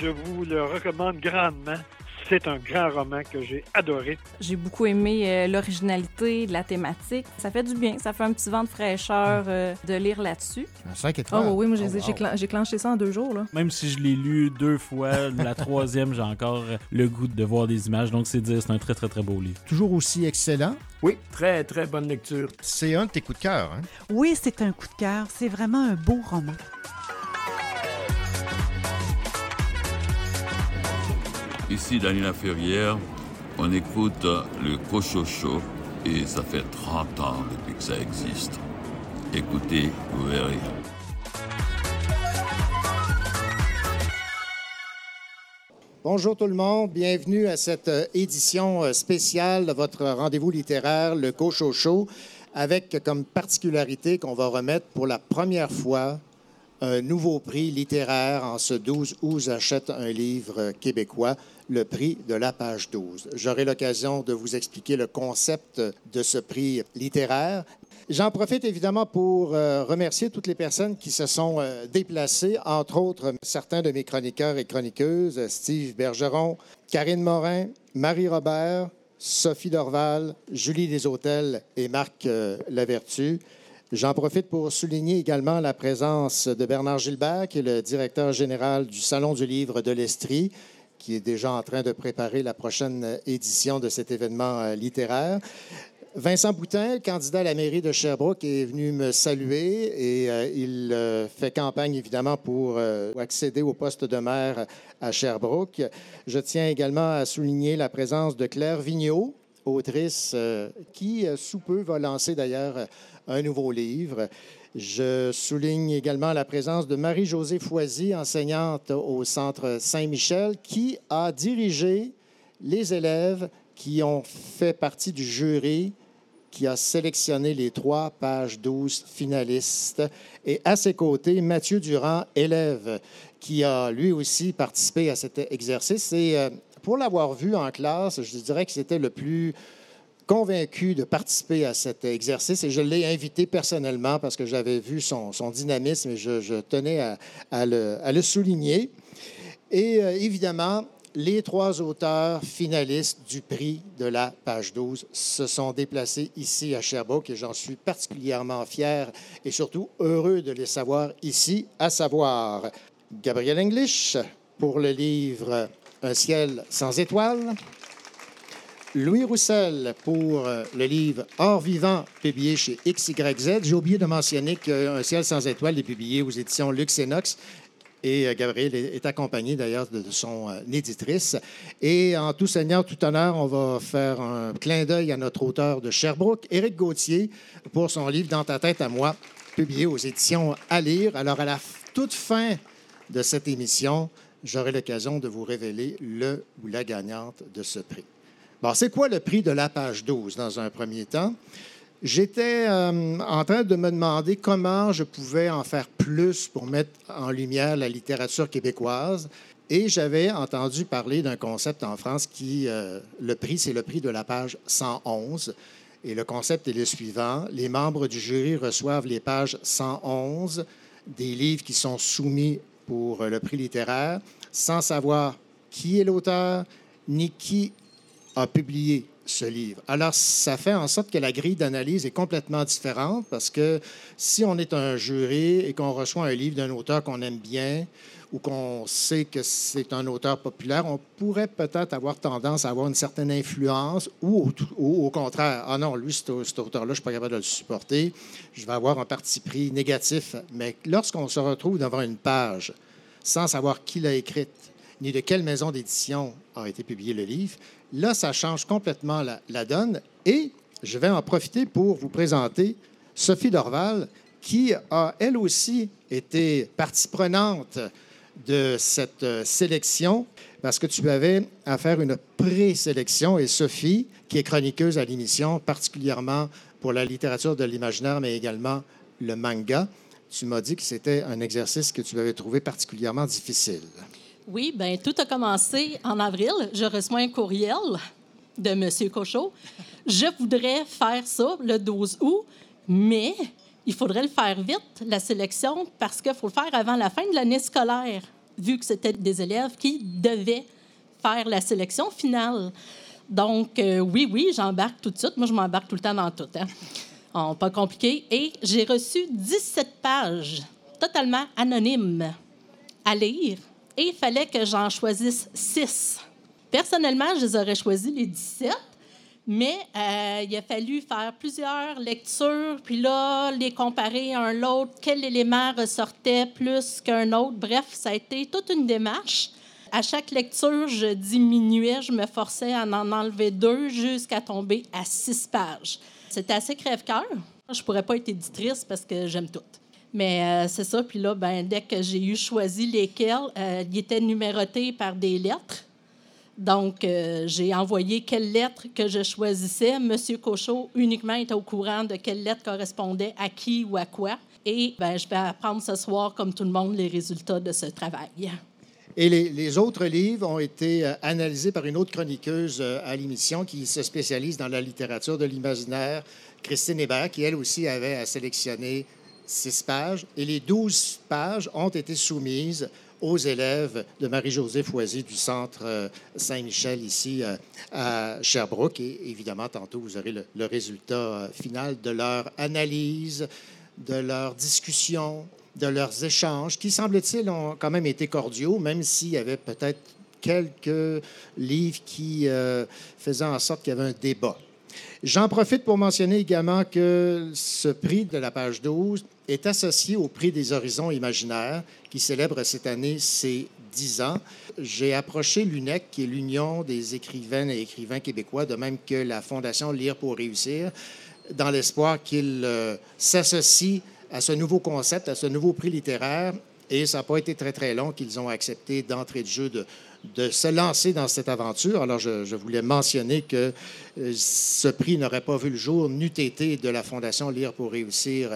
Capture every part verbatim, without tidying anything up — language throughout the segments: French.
je vous le recommande grandement. C'est un grand roman que j'ai adoré. J'ai beaucoup aimé euh, l'originalité de la thématique. Ça fait du bien, ça fait un petit vent de fraîcheur euh, de lire là-dessus. Un cinq étoiles. Oh oui, moi j'ai, Oh, wow. j'ai, clen- j'ai clenché ça en deux jours. Là. Même si je l'ai lu deux fois, la troisième, j'ai encore le goût de voir des images. Donc, c'est dire, c'est un très, très, très beau livre. Toujours aussi excellent. Oui, très, très bonne lecture. C'est un de tes coups de cœur, hein? Oui, c'est un coup de cœur. C'est vraiment un beau roman. Ici Daniela Ferrière, on écoute le Cochocho et ça fait trente ans depuis que ça existe. Écoutez, vous verrez. Bonjour tout le monde, bienvenue à cette édition spéciale de votre rendez-vous littéraire, le Cochocho, avec comme particularité qu'on va remettre pour la première fois un nouveau prix littéraire en ce douze août. J'achète un livre québécois, le prix de la page douze. J'aurai l'occasion de vous expliquer le concept de ce prix littéraire. J'en profite évidemment pour euh, remercier toutes les personnes qui se sont euh, déplacées, entre autres certains de mes chroniqueurs et chroniqueuses, Steve Bergeron, Karine Morin, Marie Robert, Sophie Dorval, Julie Desautels et Marc euh, Lavertu. J'en profite pour souligner également la présence de Bernard Gilbert, qui est le directeur général du Salon du livre de l'Estrie, qui est déjà en train de préparer la prochaine édition de cet événement littéraire. Vincent Boutin, candidat à la mairie de Sherbrooke, est venu me saluer et euh, il euh, fait campagne, évidemment, pour euh, accéder au poste de maire à Sherbrooke. Je tiens également à souligner la présence de Claire Vigneault, autrice euh, qui, euh, sous peu, va lancer d'ailleurs un nouveau livre. Je souligne également la présence de Marie-Josée Foisy, enseignante au Centre Saint-Michel, qui a dirigé les élèves qui ont fait partie du jury qui a sélectionné les trois pages douze finalistes. Et à ses côtés, Mathieu Durand, élève, qui a lui aussi participé à cet exercice. Et euh, pour l'avoir vu en classe, je dirais que c'était le plus convaincu de participer à cet exercice et je l'ai invité personnellement parce que j'avais vu son, son dynamisme et je, je tenais à, à, le, à le souligner. Et euh, évidemment, les trois auteurs finalistes du prix de la page douze se sont déplacés ici à Sherbrooke et j'en suis particulièrement fier et surtout heureux de les savoir ici, à savoir Gabriel English pour le livre « Un ciel sans étoiles », Louis Roussel pour le livre « Or vivant » publié chez X Y Z. J'ai oublié de mentionner qu'Un ciel sans étoiles est publié aux éditions Lux et Nox. Et Gabriel est accompagné d'ailleurs de son éditrice. Et en tout seigneur, tout honneur, on va faire un clin d'œil à notre auteur de Sherbrooke, Éric Gauthier, pour son livre « Dans ta tête à moi », publié aux éditions À lire. Alors, à la toute fin de cette émission, j'aurai l'occasion de vous révéler le ou la gagnante de ce prix. Bon, c'est quoi le prix de la page douze dans un premier temps? J'étais euh, en train de me demander comment je pouvais en faire plus pour mettre en lumière la littérature québécoise. Et j'avais entendu parler d'un concept en France qui, euh, le prix, c'est le prix de la page cent onze. Et le concept est le suivant. Les membres du jury reçoivent les pages cent onze des livres qui sont soumis pour le prix littéraire sans savoir qui est l'auteur ni qui a publié ce livre. Alors, ça fait en sorte que la grille d'analyse est complètement différente parce que si on est un jury et qu'on reçoit un livre d'un auteur qu'on aime bien ou qu'on sait que c'est un auteur populaire, on pourrait peut-être avoir tendance à avoir une certaine influence ou au, ou au contraire, « Ah non, lui, cet, cet auteur-là, je ne suis pas capable de le supporter, je vais avoir un parti pris négatif. » Mais lorsqu'on se retrouve devant une page sans savoir qui l'a écrite, ni de quelle maison d'édition a été publié le livre, là, ça change complètement la, la donne. Et je vais en profiter pour vous présenter Sophie Dorval, qui a, elle aussi, été partie prenante de cette sélection, parce que tu avais à faire une présélection. Et Sophie, qui est chroniqueuse à l'émission, particulièrement pour la littérature de l'imaginaire, mais également le manga, tu m'as dit que c'était un exercice que tu avais trouvé particulièrement difficile. Oui, bien, tout a commencé en avril. Je reçois un courriel de M. Cochot. Je voudrais faire ça le douze août, mais il faudrait le faire vite, la sélection, parce qu'il faut le faire avant la fin de l'année scolaire. vu que c'était des élèves qui devaient faire la sélection finale. Donc, euh, oui, oui, j'embarque tout de suite. Moi, je m'embarque tout le temps dans tout. Hein. Oh, pas compliqué. Et j'ai reçu dix-sept pages totalement anonymes à lire. Et il fallait que j'en choisisse six. Personnellement, je les aurais choisis les dix-sept, mais euh, il a fallu faire plusieurs lectures, puis là, les comparer un l'autre, quel élément ressortait plus qu'un autre. Bref, ça a été toute une démarche. À chaque lecture, je diminuais, je me forçais à en enlever deux jusqu'à tomber à six pages. C'était assez crève-cœur. Je ne pourrais pas être éditrice parce que j'aime tout. Mais euh, c'est ça. Puis là, ben, dès que j'ai eu choisi lesquels, euh, ils étaient numérotés par des lettres. Donc, euh, j'ai envoyé quelle lettre que je choisissais. Monsieur Cochot uniquement était au courant de quelle lettre correspondait à qui ou à quoi. Et ben, je vais apprendre ce soir, comme tout le monde, les résultats de ce travail. Et les, les autres livres ont été euh, analysés par une autre chroniqueuse euh, à l'émission qui se spécialise dans la littérature de l'imaginaire, Christine Hébert, qui, elle aussi, avait à sélectionner six pages. Et les douze pages ont été soumises aux élèves de Marie-Josée Foisy du Centre euh, Saint-Michel, ici euh, à Sherbrooke. Et évidemment, tantôt, vous aurez le, le résultat euh, final de leur analyse, de leur discussion, de leurs échanges, qui, semble-t-il, ont quand même été cordiaux, même s'il y avait peut-être quelques livres qui euh, faisaient en sorte qu'il y avait un débat. J'en profite pour mentionner également que ce prix de la page douze est associé au prix des Horizons imaginaires, qui célèbre cette année ses dix ans. J'ai approché l'U N E C, qui est l'Union des écrivaines et écrivains québécois, de même que la Fondation Lire pour réussir, dans l'espoir qu'ils euh, s'associent à ce nouveau concept, à ce nouveau prix littéraire. Et ça n'a pas été très, très long qu'ils ont accepté d'entrée de jeu de, de se lancer dans cette aventure. Alors, je, je voulais mentionner que euh, ce prix n'aurait pas vu le jour n'eût été de la Fondation Lire pour réussir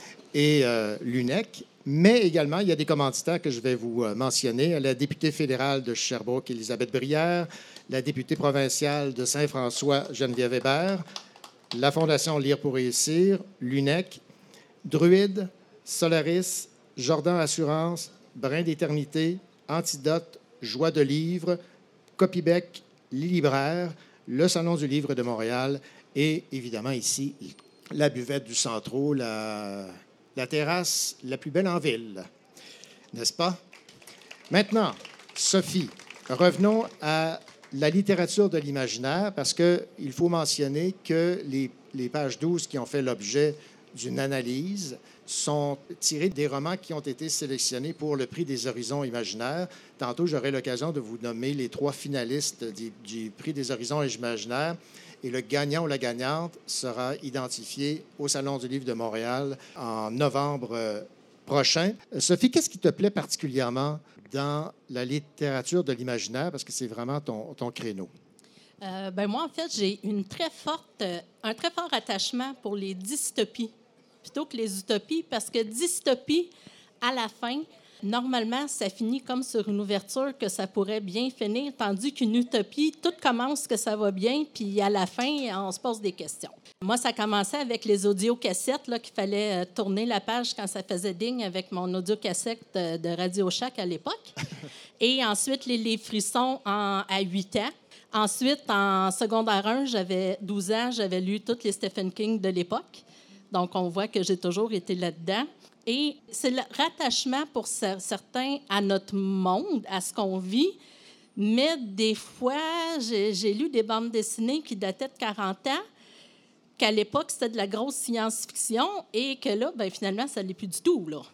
et euh, l'U N E C. Mais également, il y a des commanditaires que je vais vous euh, mentionner. La députée fédérale de Sherbrooke, Élisabeth Brière, la députée provinciale de Saint-François, Geneviève Hébert, la Fondation Lire pour réussir, l'U N E C, Druide, Solaris, Jordan Assurance, Brin d'éternité, Antidote, Joie de livre, Copybec, Les Libraires, le Salon du livre de Montréal et, évidemment, ici, la buvette du Centro, la, la terrasse la plus belle en ville. N'est-ce pas? Maintenant, Sophie, revenons à la littérature de l'imaginaire parce qu'il faut mentionner que les, les pages douze qui ont fait l'objet d'une analyse sont tirées des romans qui ont été sélectionnés pour le prix des Horizons imaginaires. Tantôt, j'aurai l'occasion de vous nommer les trois finalistes du, du prix des Horizons imaginaires et le gagnant ou la gagnante sera identifié au Salon du livre de Montréal en novembre prochain. Sophie, qu'est-ce qui te plaît particulièrement dans la littérature de l'imaginaire parce que c'est vraiment ton, ton créneau? Euh, ben moi, en fait, j'ai une très forte, euh, un très fort attachement pour les dystopies plutôt que les utopies, parce que dystopie, à la fin, normalement, ça finit comme sur une ouverture que ça pourrait bien finir, tandis qu'une utopie, tout commence que ça va bien, puis à la fin, on se pose des questions. Moi, ça commençait avec les audiocassettes, là, qu'il fallait tourner la page quand ça faisait ding avec mon audiocassette de, de Radio Shack à l'époque. Et ensuite, les, les frissons en, à huit ans. Ensuite, en secondaire un, j'avais douze ans, j'avais lu toutes les Stephen King de l'époque. Donc, on voit que j'ai toujours été là-dedans. Et c'est le rattachement pour certains à notre monde, à ce qu'on vit. Mais des fois, j'ai, j'ai lu des bandes dessinées qui dataient de quarante ans, qu'à l'époque, c'était de la grosse science-fiction et que là, bien, finalement, ça ne l'est plus du tout, là.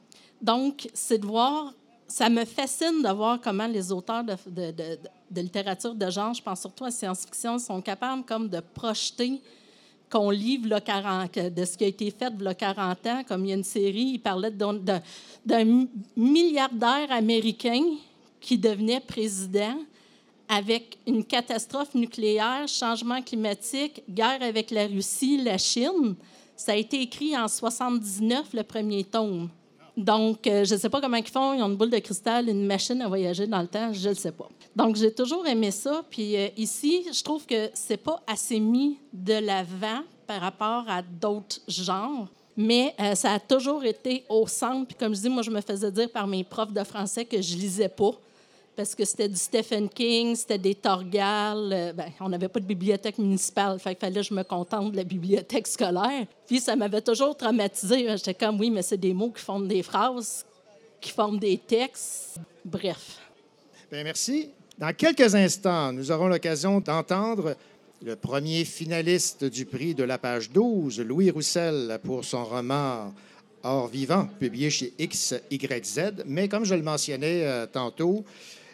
Donc, c'est de voir... Ça me fascine de voir comment les auteurs de, de, de, de littérature de genre, je pense surtout à science-fiction, sont capables comme de projeter qu'on lit quarante, de ce qui a été fait il y a quarante ans. Comme il y a une série, il parlait d'un, d'un milliardaire américain qui devenait président avec une catastrophe nucléaire, changement climatique, guerre avec la Russie, la Chine. Ça a été écrit en soixante-dix-neuf, le premier tome. Donc, euh, je ne sais pas comment ils font. Ils ont une boule de cristal, une machine à voyager dans le temps. Je ne le sais pas. Donc, j'ai toujours aimé ça. Puis euh, ici, je trouve que c'est pas assez mis de l'avant par rapport à d'autres genres. Mais euh, ça a toujours été au centre. Puis comme je dis, moi, je me faisais dire par mes profs de français que je lisais pas. Parce que c'était du Stephen King, c'était des Torgal. Euh, ben, on n'avait pas de bibliothèque municipale. Fait qu'il fallait que je me contente de la bibliothèque scolaire. Puis ça m'avait toujours traumatisée. J'étais comme, oui, mais c'est des mots qui forment des phrases, qui forment des textes. Bref. Bien, merci. Dans quelques instants, nous aurons l'occasion d'entendre le premier finaliste du prix de la page douze, Louis Roussel, pour son roman Or vivant, publié chez X Y Z. Mais comme je le mentionnais euh, tantôt,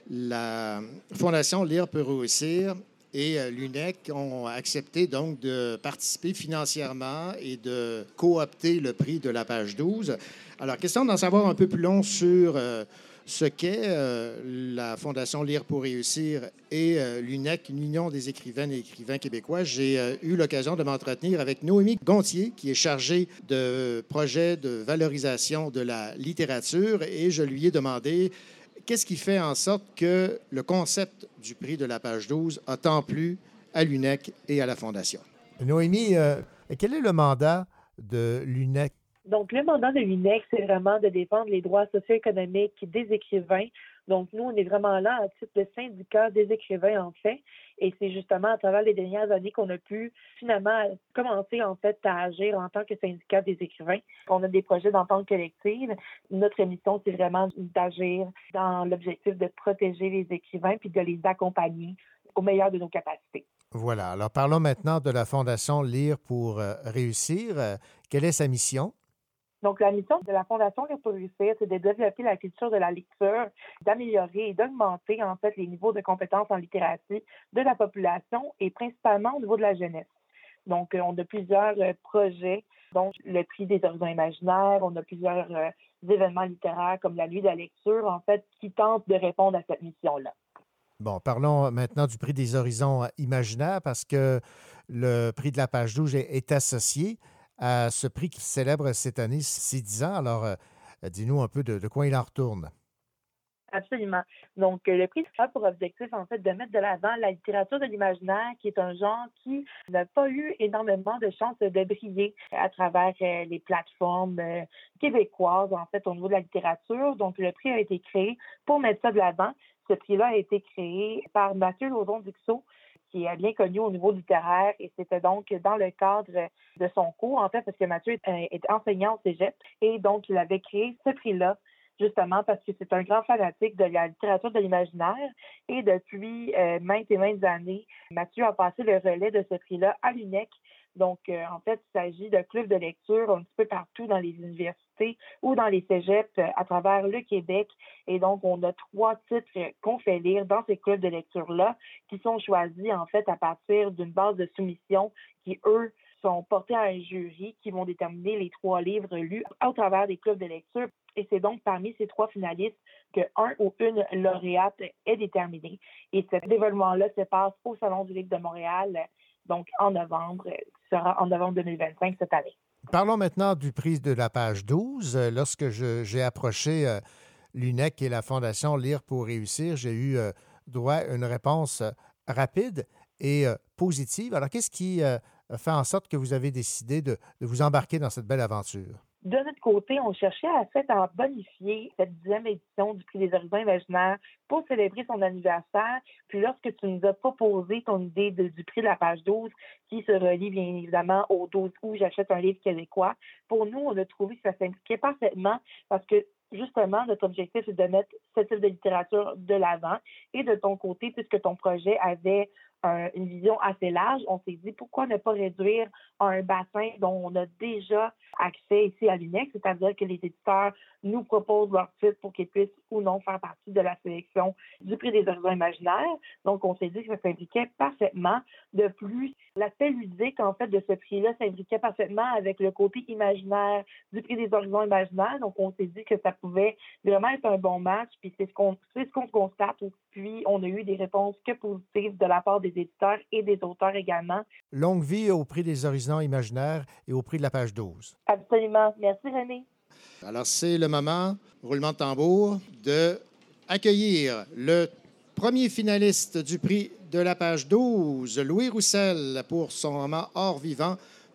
la Fondation Lire pour réussir et euh, l'U N E C ont accepté donc de participer financièrement et de coopter le prix de la page douze. Alors, question d'en savoir un peu plus long sur euh, ce qu'est euh, la Fondation Lire pour réussir et euh, l'U N E C, l'Union des écrivaines et écrivains québécois. J'ai euh, eu l'occasion de m'entretenir avec Noémie Gontier, qui est chargée de projets de valorisation de la littérature, et je lui ai demandé qu'est-ce qui fait en sorte que le concept du prix de la page douze a tant plu à l'U N E C et à la Fondation. Noémie, euh, quel est le mandat de l'U N E C? Donc, le mandat de l'U N E C, c'est vraiment de défendre les droits socio-économiques des écrivains. Donc, nous, on est vraiment là à titre de syndicat des écrivains, en fait. Et c'est justement à travers les dernières années qu'on a pu finalement commencer, en fait, à agir en tant que syndicat des écrivains. On a des projets d'entente collective. Notre mission, c'est vraiment d'agir dans l'objectif de protéger les écrivains puis de les accompagner au meilleur de nos capacités. Voilà. Alors, parlons maintenant de la Fondation Lire pour euh, réussir. Euh, quelle est sa mission? Donc, la mission de la Fondation Lire pour réussir, c'est de développer la culture de la lecture, d'améliorer et d'augmenter, en fait, les niveaux de compétences en littératie de la population et principalement au niveau de la jeunesse. Donc, euh, on a plusieurs euh, projets, dont le prix des horizons imaginaires, on a plusieurs euh, événements littéraires comme la nuit de la lecture, en fait, qui tentent de répondre à cette mission-là. Bon, parlons maintenant du prix des horizons imaginaires parce que le prix de la page douze est, est associé à ce prix qui célèbre cette année ses dix ans. Alors, euh, dis-nous un peu de, de quoi il en retourne. Absolument. Donc, le prix a pour objectif, en fait, de mettre de l'avant la littérature de l'imaginaire, qui est un genre qui n'a pas eu énormément de chances de briller à travers euh, les plateformes euh, québécoises, en fait, au niveau de la littérature. Donc, le prix a été créé pour mettre ça de l'avant. Ce prix-là a été créé par Mathieu Lauzon-Duxot, qui est bien connu au niveau littéraire, et c'était donc dans le cadre de son cours, en fait, parce que Mathieu est enseignant au cégep, et donc il avait créé ce prix-là, justement parce que c'est un grand fanatique de la littérature de l'imaginaire, et depuis euh, maintes et maintes années, Mathieu a passé le relais de ce prix-là à l'U N E C. Donc, euh, en fait, il s'agit de clubs de lecture un petit peu partout dans les universités ou dans les cégeps euh, à travers le Québec. Et donc, on a trois titres qu'on fait lire dans ces clubs de lecture-là qui sont choisis, en fait, à partir d'une base de soumission qui, eux, sont portés à un jury qui vont déterminer les trois livres lus au travers des clubs de lecture. Et c'est donc parmi ces trois finalistes qu'un ou une lauréate est déterminé. Et cet événement-là se passe au Salon du Livre de Montréal, donc en novembre, qui sera en novembre deux mille vingt-cinq cette année. Parlons maintenant du prix de la page douze. Lorsque je, j'ai approché euh, l'U N E C et la Fondation Lire pour réussir, j'ai eu euh, droit à une réponse euh, rapide et euh, positive. Alors, qu'est-ce qui euh, fait en sorte que vous avez décidé de, de vous embarquer dans cette belle aventure? De notre côté, on cherchait à, fait, à bonifier cette dixième édition du Prix des horizons imaginaires pour célébrer son anniversaire. Puis lorsque tu nous as proposé ton idée de, du Prix de la page douze, qui se relie bien évidemment au douze août, j'achète un livre québécois, pour nous, on a trouvé que ça s'impliquait parfaitement parce que justement, notre objectif, c'est de mettre ce type de littérature de l'avant. Et de ton côté, puisque ton projet avait un, une vision assez large, on s'est dit pourquoi ne pas réduire à un bassin dont on a déjà accès ici à l'U N E C, c'est-à-dire que les éditeurs nous proposent leur titre pour qu'ils puissent ou non faire partie de la sélection du Prix des horizons imaginaires. Donc, on s'est dit que ça s'imbriquait parfaitement. De plus, l'aspect ludique, en fait, de ce prix-là s'imbriquait parfaitement avec le côté imaginaire du Prix des horizons imaginaires. Donc, on s'est dit que ça pouvait vraiment être un bon match, puis c'est ce qu'on, c'est ce qu'on constate. Puis, on a eu des réponses que positives de la part des éditeurs et des auteurs également. Longue vie au Prix des horizons imaginaires et au Prix de la page douze. Absolument. Merci, René. Alors, c'est le moment, roulement de tambour, de accueillir le premier finaliste du prix de la page douze, Louis Roussel, pour son roman Or vivant,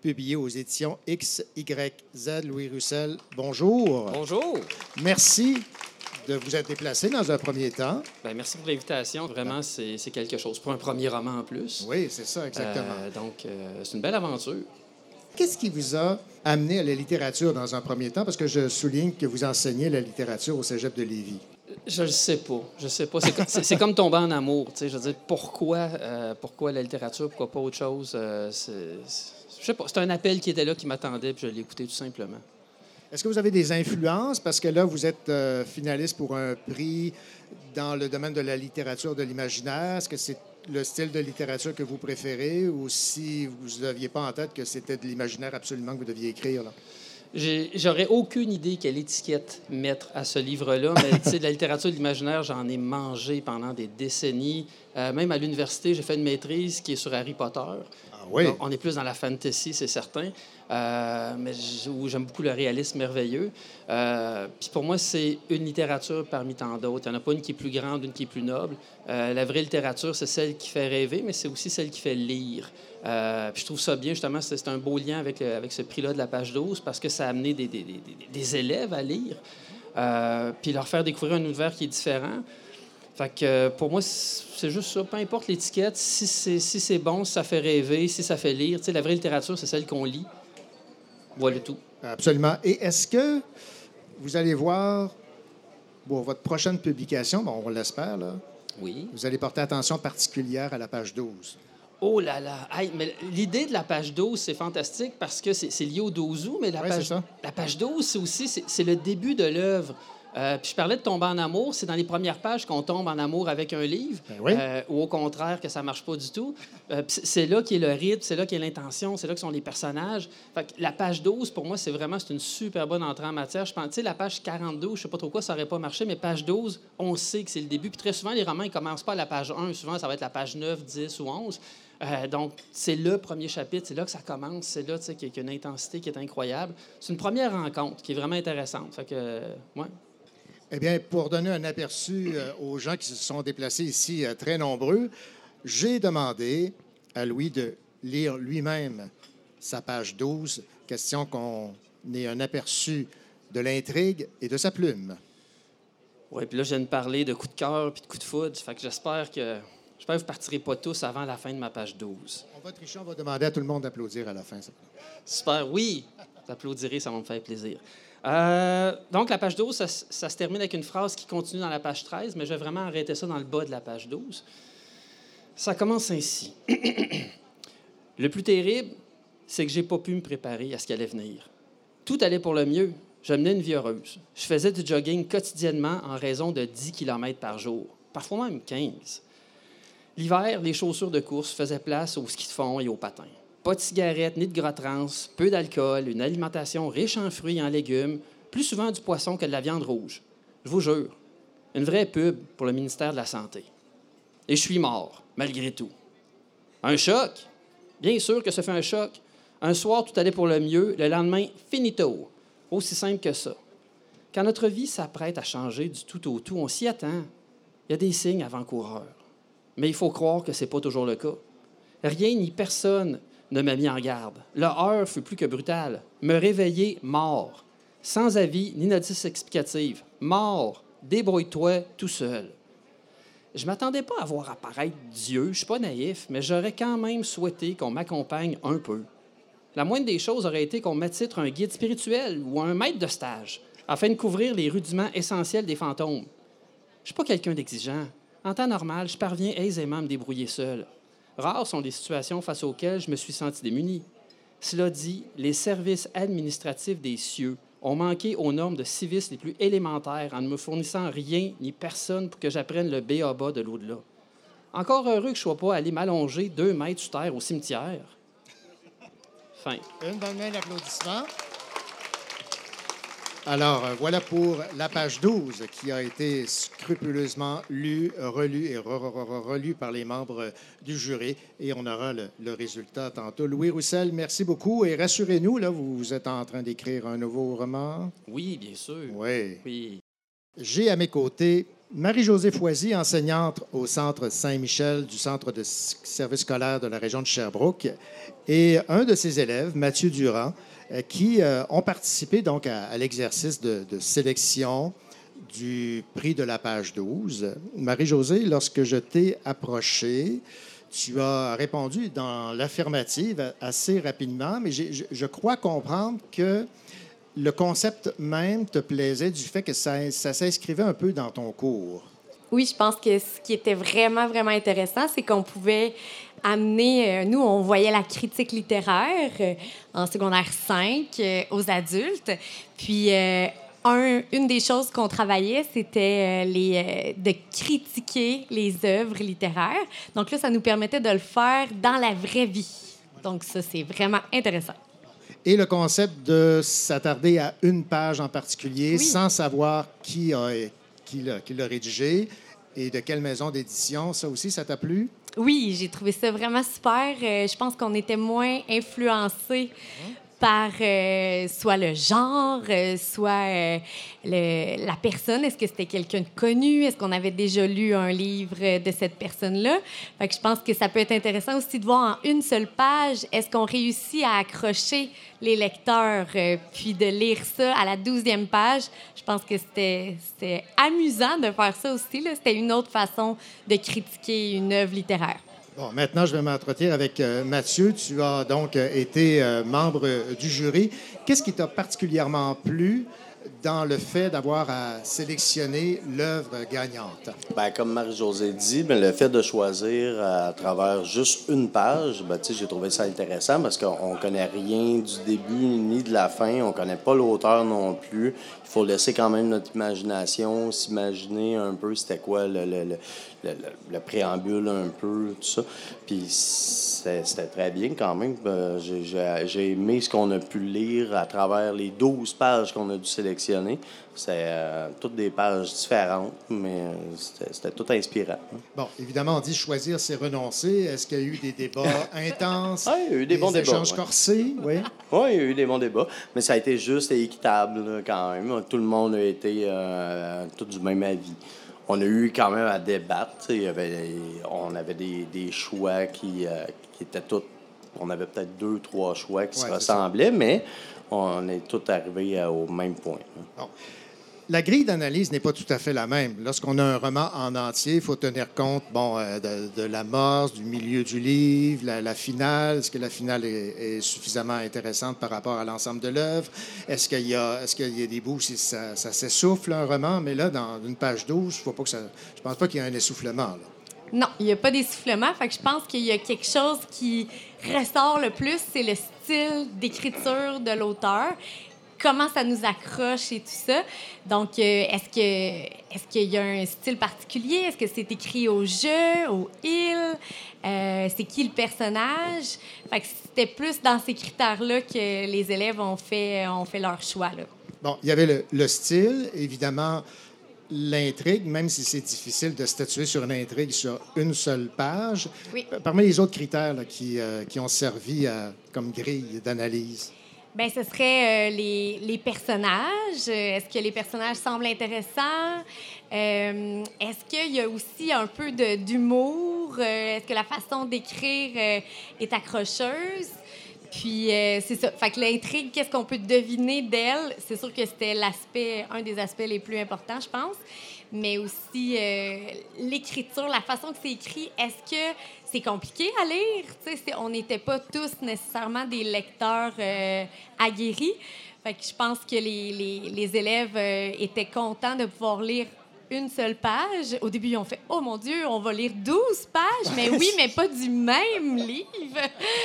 publié aux éditions X Y Z. Louis Russel, bonjour. Bonjour. Merci de vous être déplacé dans un premier temps. Bien, merci pour l'invitation. Vraiment, c'est, c'est quelque chose. Pour un premier roman en plus. Oui, c'est ça, exactement. Euh, donc, euh, c'est une belle aventure. Qu'est-ce qui vous a amené à la littérature dans un premier temps? Parce que je souligne que vous enseignez la littérature au Cégep de Lévis. Je ne sais pas. Je sais pas. C'est, c'est, c'est comme tomber en amour. Tu sais, je veux dire, pourquoi, euh, pourquoi la littérature? Pourquoi pas autre chose? Euh, c'est, c'est, je sais pas. C'est un appel qui était là, qui m'attendait, puis je l'ai écouté tout simplement. Est-ce que vous avez des influences? Parce que là, vous êtes euh, finaliste pour un prix dans le domaine de la littérature de l'imaginaire. Est-ce que c'est le style de littérature que vous préférez ou si vous n'aviez pas en tête que c'était de l'imaginaire absolument que vous deviez écrire? Là? J'ai, j'aurais aucune idée quelle étiquette mettre à ce livre-là, mais tu sais, de la littérature de l'imaginaire, j'en ai mangé pendant des décennies. Euh, même à l'université, j'ai fait une maîtrise qui est sur Harry Potter. Ah oui? Donc, on est plus dans la fantasy, c'est certain, euh, mais où j'aime beaucoup le réalisme merveilleux. Euh, Puis pour moi, c'est une littérature parmi tant d'autres. Il n'y en a pas une qui est plus grande, une qui est plus noble. Euh, la vraie littérature, c'est celle qui fait rêver, mais c'est aussi celle qui fait lire. Euh, puis je trouve ça bien, justement, c'est, c'est un beau lien avec, le, avec ce prix-là de la page douze, parce que ça a amené des, des, des, des élèves à lire, euh, puis leur faire découvrir un univers qui est différent. Fait que pour moi, c'est juste ça. Peu importe l'étiquette, si c'est, si c'est bon, si ça fait rêver, si ça fait lire. Tu sais, la vraie littérature, c'est celle qu'on lit. Voilà tout. Absolument. Et est-ce que vous allez voir, bon, votre prochaine publication, bon, on l'espère, là, oui. Vous allez porter attention particulière à la page douze? Oh là là! Hey, mais l'idée de la page douze, c'est fantastique parce que c'est, c'est lié au douze août, mais la, oui, page, c'est ça. la page douze, c'est aussi c'est, c'est le début de l'œuvre. Euh, puis je parlais de tomber en amour, c'est dans les premières pages qu'on tombe en amour avec un livre, ben oui. euh, ou au contraire que ça marche pas du tout. Euh, c'est là qu'est le rythme, c'est là qu'est l'intention, c'est là que sont les personnages. Fait que la page douze, pour moi, c'est vraiment c'est une super bonne entrée en matière. Je pense, tu sais, la page quarante-deux, je sais pas trop quoi, ça aurait pas marché, mais page douze, on sait que c'est le début. Puis très souvent, les romans, ils commencent pas à la page un, souvent, ça va être la page neuf, dix ou onze. Euh, donc, c'est le premier chapitre, c'est là que ça commence, c'est là qu'il y a une intensité qui est incroyable. C'est une première rencontre qui est vraiment intéressante. Fait que, euh, ouais. Eh bien, pour donner un aperçu euh, aux gens qui se sont déplacés ici, euh, très nombreux, j'ai demandé à Louis de lire lui-même sa page douze, question qu'on ait un aperçu de l'intrigue et de sa plume. Oui, puis là, je viens de parler de coup de cœur puis de coup de foudre, fait que j'espère que, j'espère que vous ne partirez pas tous avant la fin de ma page douze. On va tricher, on va demander à tout le monde d'applaudir à la fin. Ça. Super, oui, vous applaudirez, ça va me faire plaisir. Euh, donc, la page douze, ça, ça se termine avec une phrase qui continue dans la page treize, mais je vais vraiment arrêter ça dans le bas de la page douze. Ça commence ainsi. Le plus terrible, c'est que j'ai pas pu me préparer à ce qui allait venir. Tout allait pour le mieux. Je menais une vie heureuse. Je faisais du jogging quotidiennement en raison de dix kilomètres par jour, parfois même quinze. L'hiver, les chaussures de course faisaient place au ski de fond et aux patins. Pas de cigarettes ni de gras trans, peu d'alcool, une alimentation riche en fruits et en légumes, plus souvent du poisson que de la viande rouge. Je vous jure, une vraie pub pour le ministère de la Santé. Et je suis mort, malgré tout. Un choc? Bien sûr que ce fait un choc. Un soir, tout allait pour le mieux, le lendemain, finito. Aussi simple que ça. Quand notre vie s'apprête à changer du tout au tout, on s'y attend. Il y a des signes avant-coureurs. Mais il faut croire que ce n'est pas toujours le cas. Rien ni personne ne m'a mis en garde. Le heurt fut plus que brutal. Me réveiller mort. Sans avis ni notice explicative. Mort. Débrouille-toi tout seul. Je ne m'attendais pas à voir apparaître Dieu. Je ne suis pas naïf, mais j'aurais quand même souhaité qu'on m'accompagne un peu. La moindre des choses aurait été qu'on m'attitre un guide spirituel ou un maître de stage afin de couvrir les rudiments essentiels des fantômes. Je ne suis pas quelqu'un d'exigeant. En temps normal, je parviens aisément à me débrouiller seul. Rares sont les situations face auxquelles je me suis senti démuni. Cela dit, les services administratifs des cieux ont manqué aux normes de civisme les plus élémentaires en ne me fournissant rien ni personne pour que j'apprenne le B A B A de l'au-delà. Encore heureux que je ne sois pas allé m'allonger deux mètres sous terre au cimetière. Fin. Une bonne main d'applaudissements. Alors, euh, voilà pour la page douze qui a été scrupuleusement lue, relue et re- re- re- relue par les membres du jury. Et on aura le, le résultat tantôt. Louis Roussel, merci beaucoup. Et rassurez-nous, là, vous êtes en train d'écrire un nouveau roman? Oui, bien sûr. Oui. Oui. J'ai à mes côtés Marie-Josée Foisy, enseignante au Centre Saint-Michel du Centre de service scolaire de la région de Sherbrooke, et un de ses élèves, Mathieu Durand, euh, qui euh, ont participé donc à, à l'exercice de, de sélection du prix de la page douze. Marie-Josée, lorsque je t'ai approché, tu as répondu dans l'affirmative assez rapidement, mais j'ai, je, je crois comprendre que le concept même te plaisait du fait que ça, ça s'inscrivait un peu dans ton cours. Oui, je pense que ce qui était vraiment, vraiment intéressant, c'est qu'on pouvait amener... Euh, nous, on voyait la critique littéraire euh, en secondaire cinq euh, aux adultes. Puis, euh, un, une des choses qu'on travaillait, c'était euh, les, euh, de critiquer les œuvres littéraires. Donc là, ça nous permettait de le faire dans la vraie vie. Donc ça, c'est vraiment intéressant. Et le concept de s'attarder à une page en particulier, oui, sans savoir qui a, qui l'a, qui l'a rédigé et de quelle maison d'édition, ça aussi, ça t'a plu? Oui, j'ai trouvé ça vraiment super. Euh, je pense qu'on était moins influencés mmh. par euh, soit le genre, euh, soit euh, le, la personne. Est-ce que c'était quelqu'un de connu? Est-ce qu'on avait déjà lu un livre de cette personne-là? Fait que je pense que ça peut être intéressant aussi de voir en une seule page, est-ce qu'on réussit à accrocher les lecteurs, euh, puis de lire ça à la douzième page. Je pense que c'était, c'était amusant de faire ça aussi, là. C'était une autre façon de critiquer une œuvre littéraire. Bon, maintenant, je vais m'entretenir avec euh, Mathieu. Tu as donc euh, été euh, membre euh, du jury. Qu'est-ce qui t'a particulièrement plu dans le fait d'avoir à sélectionner l'œuvre gagnante? Bien, comme Marie-Josée dit, bien, le fait de choisir à travers juste une page, bien, j'ai trouvé ça intéressant parce qu'on ne connaît rien du début ni de la fin. On ne connaît pas l'auteur non plus. Il faut laisser quand même notre imagination, s'imaginer un peu c'était quoi le, le, le, le, le préambule, un peu, tout ça. Puis c'était, c'était très bien quand même. J'ai, j'ai, j'ai aimé ce qu'on a pu lire à travers les douze pages qu'on a dû sélectionner. C'est euh, toutes des pages différentes, mais c'était, c'était tout inspirant. Bon, évidemment, on dit choisir, c'est renoncer. Est-ce qu'il y a eu des débats intenses? Oui, il y a eu des, des bons débats. Des échanges ouais. corsés, oui. Oui, il y a eu des bons débats, mais ça a été juste et équitable là, quand même. Tout le monde a été euh, tout du même avis. On a eu quand même à débattre. Il y avait, on avait des, des choix qui, euh, qui étaient tous... On avait peut-être deux, trois choix qui ouais, se ressemblaient, mais on est tous arrivés au même point. Bon. La grille d'analyse n'est pas tout à fait la même. Lorsqu'on a un roman en entier, il faut tenir compte bon, euh, de, de l'amorce, du milieu du livre, la, la finale. Est-ce que la finale est, est suffisamment intéressante par rapport à l'ensemble de l'œuvre? Est-ce qu'il y a, est-ce qu'il y a des bouts si ça, ça s'essouffle, un roman? Mais là, dans une page douze, faut pas que ça, je pense pas qu'il y ait un essoufflement. Là. Non, il n'y a pas d'essoufflement. Fait que je pense qu'il y a quelque chose qui ressort le plus, c'est le style d'écriture de l'auteur. Comment ça nous accroche et tout ça. Donc, euh, est-ce que est-ce qu'il y a un style particulier? Est-ce que c'est écrit au je, au il? Euh, c'est qui le personnage? Fait que c'était plus dans ces critères-là que les élèves ont fait, ont fait leur choix. Là. Bon, il y avait le, le style, évidemment, l'intrigue, même si c'est difficile de statuer sur une intrigue sur une seule page. Oui. Parmi les autres critères là, qui, euh, qui ont servi à, comme grille d'analyse. Bien, ce serait euh, les, les personnages. Est-ce que les personnages semblent intéressants? Euh, est-ce qu'il y a aussi un peu de, d'humour? Euh, est-ce que la façon d'écrire euh, est accrocheuse? Puis, euh, c'est ça. Fait que l'intrigue, qu'est-ce qu'on peut deviner d'elle? C'est sûr que c'était l'aspect, un des aspects les plus importants, je pense. Mais aussi euh, l'écriture, la façon que c'est écrit. Est-ce que c'est compliqué à lire? C'est, on n'était pas tous nécessairement des lecteurs euh, aguerris. Fait que je pense que les, les, les élèves euh, étaient contents de pouvoir lire une seule page. Au début, ils ont fait « Oh mon Dieu, on va lire douze pages! » Mais oui, mais pas du même livre.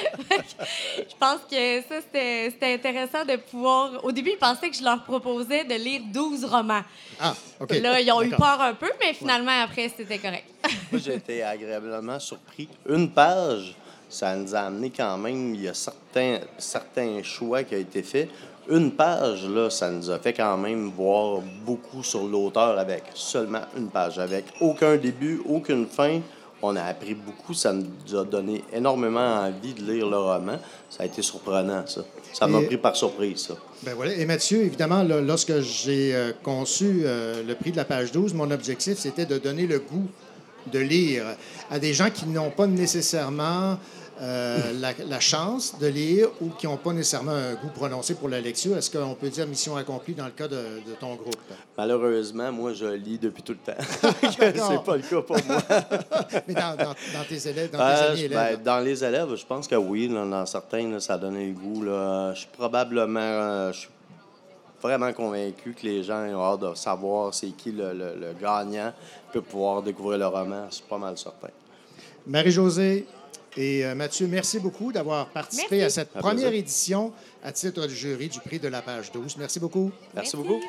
Je pense que ça, c'était, c'était intéressant de pouvoir... Au début, ils pensaient que je leur proposais de lire douze romans. Ah, OK. Là, ils ont D'accord. eu peur un peu, mais finalement, ouais. après, c'était correct. Moi, j'ai été agréablement surpris. Une page, ça nous a amené quand même... Il y a certains, certains choix qui ont été faits. Une page, là, ça nous a fait quand même voir beaucoup sur l'auteur avec seulement une page, avec aucun début, aucune fin, On a appris beaucoup. Ça nous a donné énormément envie de lire le roman. Ça a été surprenant, ça. Ça m'a Et... pris par surprise, ça. Ben voilà. Et Mathieu, évidemment, là, lorsque j'ai euh, conçu euh, le prix de la page douze, mon objectif, c'était de donner le goût de lire à des gens qui n'ont pas nécessairement euh, la, la chance de lire ou qui n'ont pas nécessairement un goût prononcé pour la lecture. Est-ce qu'on peut dire mission accomplie dans le cas de, de ton groupe? Malheureusement, moi, je lis depuis tout le temps. C'est pas le cas pour moi. Mais dans, dans, dans tes élèves, dans tes euh, amis élèves? Ben, dans les élèves, je pense que oui. Là, dans certains, là, ça a donné le goût. Là. Je suis probablement... Euh, je suis vraiment convaincu que les gens ont hâte de savoir c'est qui le, le, le gagnant, peut pouvoir découvrir le roman. C'est pas mal certain. Marie-Josée et euh, Mathieu, merci beaucoup d'avoir participé merci. à cette À première plaisir. édition à titre du jury du prix de la page douze. Merci beaucoup. Merci, merci beaucoup.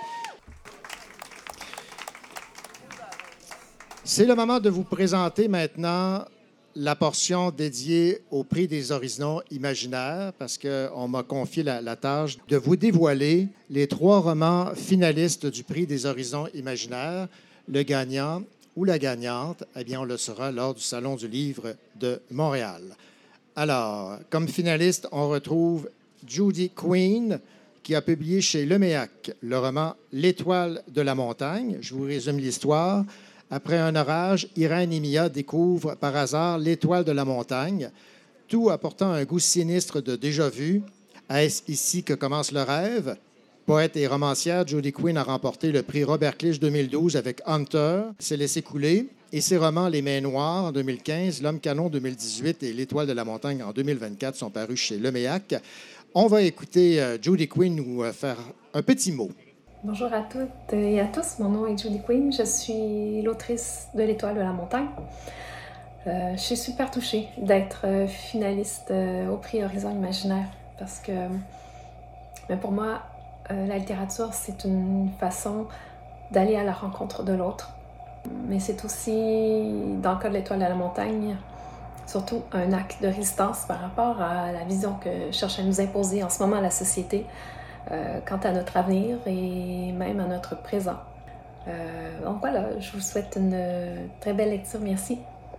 C'est le moment de vous présenter maintenant la portion dédiée au prix des horizons imaginaires, parce qu'on m'a confié la, la tâche de vous dévoiler les trois romans finalistes du prix des horizons imaginaires. Le gagnant ou la gagnante, eh bien, on le saura lors du Salon du livre de Montréal. Alors, comme finaliste, on retrouve Judy Quinn, qui a publié chez Leméac le roman L'étoile de la montagne. Je vous résume l'histoire. Après un orage, Irène et Mia découvrent par hasard l'étoile de la montagne, tout apportant un goût sinistre de déjà-vu. Est-ce ici que commence le rêve? Poète et romancière, Judy Quinn a remporté le prix Robert Clich deux mille douze avec Hunter, s'est laissé couler, et ses romans Les Mains Noires en deux mille quinze, L'Homme Canon en deux mille dix-huit et L'étoile de la montagne en deux mille vingt-quatre sont parus chez Leméac. On va écouter euh, Judy Quinn nous euh, faire un petit mot. Bonjour à toutes et à tous, mon nom est Judy Quinn, je suis l'autrice de L'Étoile de la montagne. Euh, je suis super touchée d'être finaliste au prix Horizon Imaginaire parce que mais pour moi, euh, la littérature, c'est une façon d'aller à la rencontre de l'autre. Mais c'est aussi, dans le cas de L'Étoile de la montagne, surtout un acte de résistance par rapport à la vision que cherche à nous imposer en ce moment la société Euh, quant à notre avenir et même à notre présent. Euh, donc voilà, je vous souhaite une très belle lecture. Merci.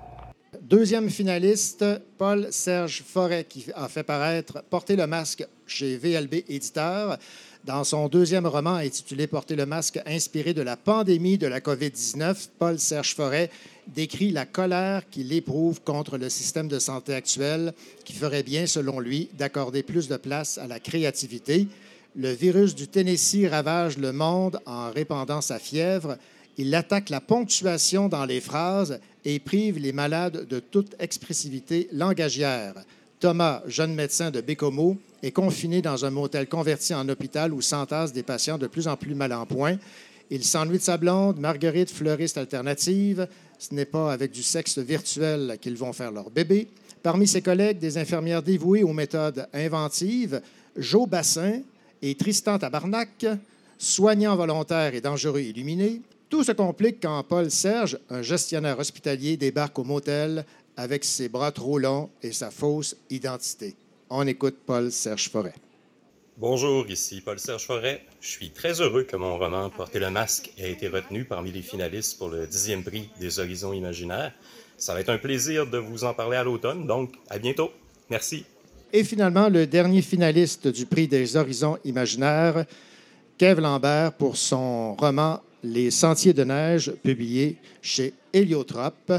Deuxième finaliste, Paul-Serge Forêt, qui a fait paraître Porter le masque chez V L B Éditeur. Dans son deuxième roman intitulé Porter le masque, inspiré de la pandémie de la covid dix-neuf, Paul-Serge Forêt décrit la colère qu'il éprouve contre le système de santé actuel, qui ferait bien, selon lui, d'accorder plus de place à la créativité. Le virus du Tennessee ravage le monde en répandant sa fièvre. Il attaque la ponctuation dans les phrases et prive les malades de toute expressivité langagière. Thomas, jeune médecin de Bécomo, est confiné dans un motel converti en hôpital où s'entassent des patients de plus en plus mal en point. Il s'ennuie de sa blonde, Marguerite, fleuriste alternative. Ce n'est pas avec du sexe virtuel qu'ils vont faire leur bébé. Parmi ses collègues, des infirmières dévouées aux méthodes inventives, Joe Bassin et Tristan Tabarnak, soignant volontaire et dangereux illuminé. Tout se complique quand Paul-Serge, un gestionnaire hospitalier, débarque au motel avec ses bras trop longs et sa fausse identité. On écoute Paul-Serge Forêt. Bonjour, ici Paul-Serge Forêt. Je suis très heureux que mon roman Porter le masque ait été retenu parmi les finalistes pour le dixième prix des Horizons imaginaires. Ça va être un plaisir de vous en parler à l'automne, donc à bientôt. Merci. Et finalement, le dernier finaliste du prix des Horizons imaginaires, Kev Lambert, pour son roman Les Sentiers de neige, publié chez Héliotrope.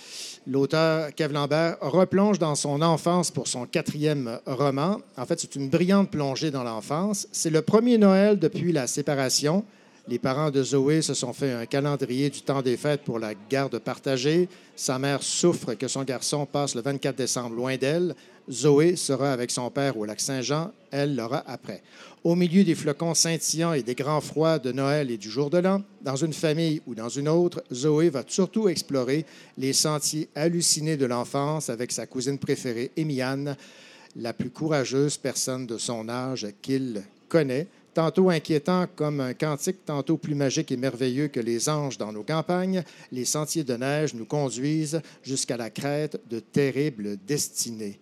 L'auteur, Kev Lambert, replonge dans son enfance pour son quatrième roman. En fait, c'est une brillante plongée dans l'enfance. C'est le premier Noël depuis la séparation. Les parents de Zoé se sont fait un calendrier du temps des fêtes pour la garde partagée. Sa mère souffre que son garçon passe le vingt-quatre décembre loin d'elle. Zoé sera avec son père au lac Saint-Jean. Elle l'aura après. Au milieu des flocons scintillants et des grands froids de Noël et du jour de l'an, dans une famille ou dans une autre, Zoé va surtout explorer les sentiers hallucinés de l'enfance avec sa cousine préférée, Émiane, la plus courageuse personne de son âge qu'il connaît. Tantôt inquiétant comme un cantique, tantôt plus magique et merveilleux que les anges dans nos campagnes, les sentiers de neige nous conduisent jusqu'à la crête de terribles destinées.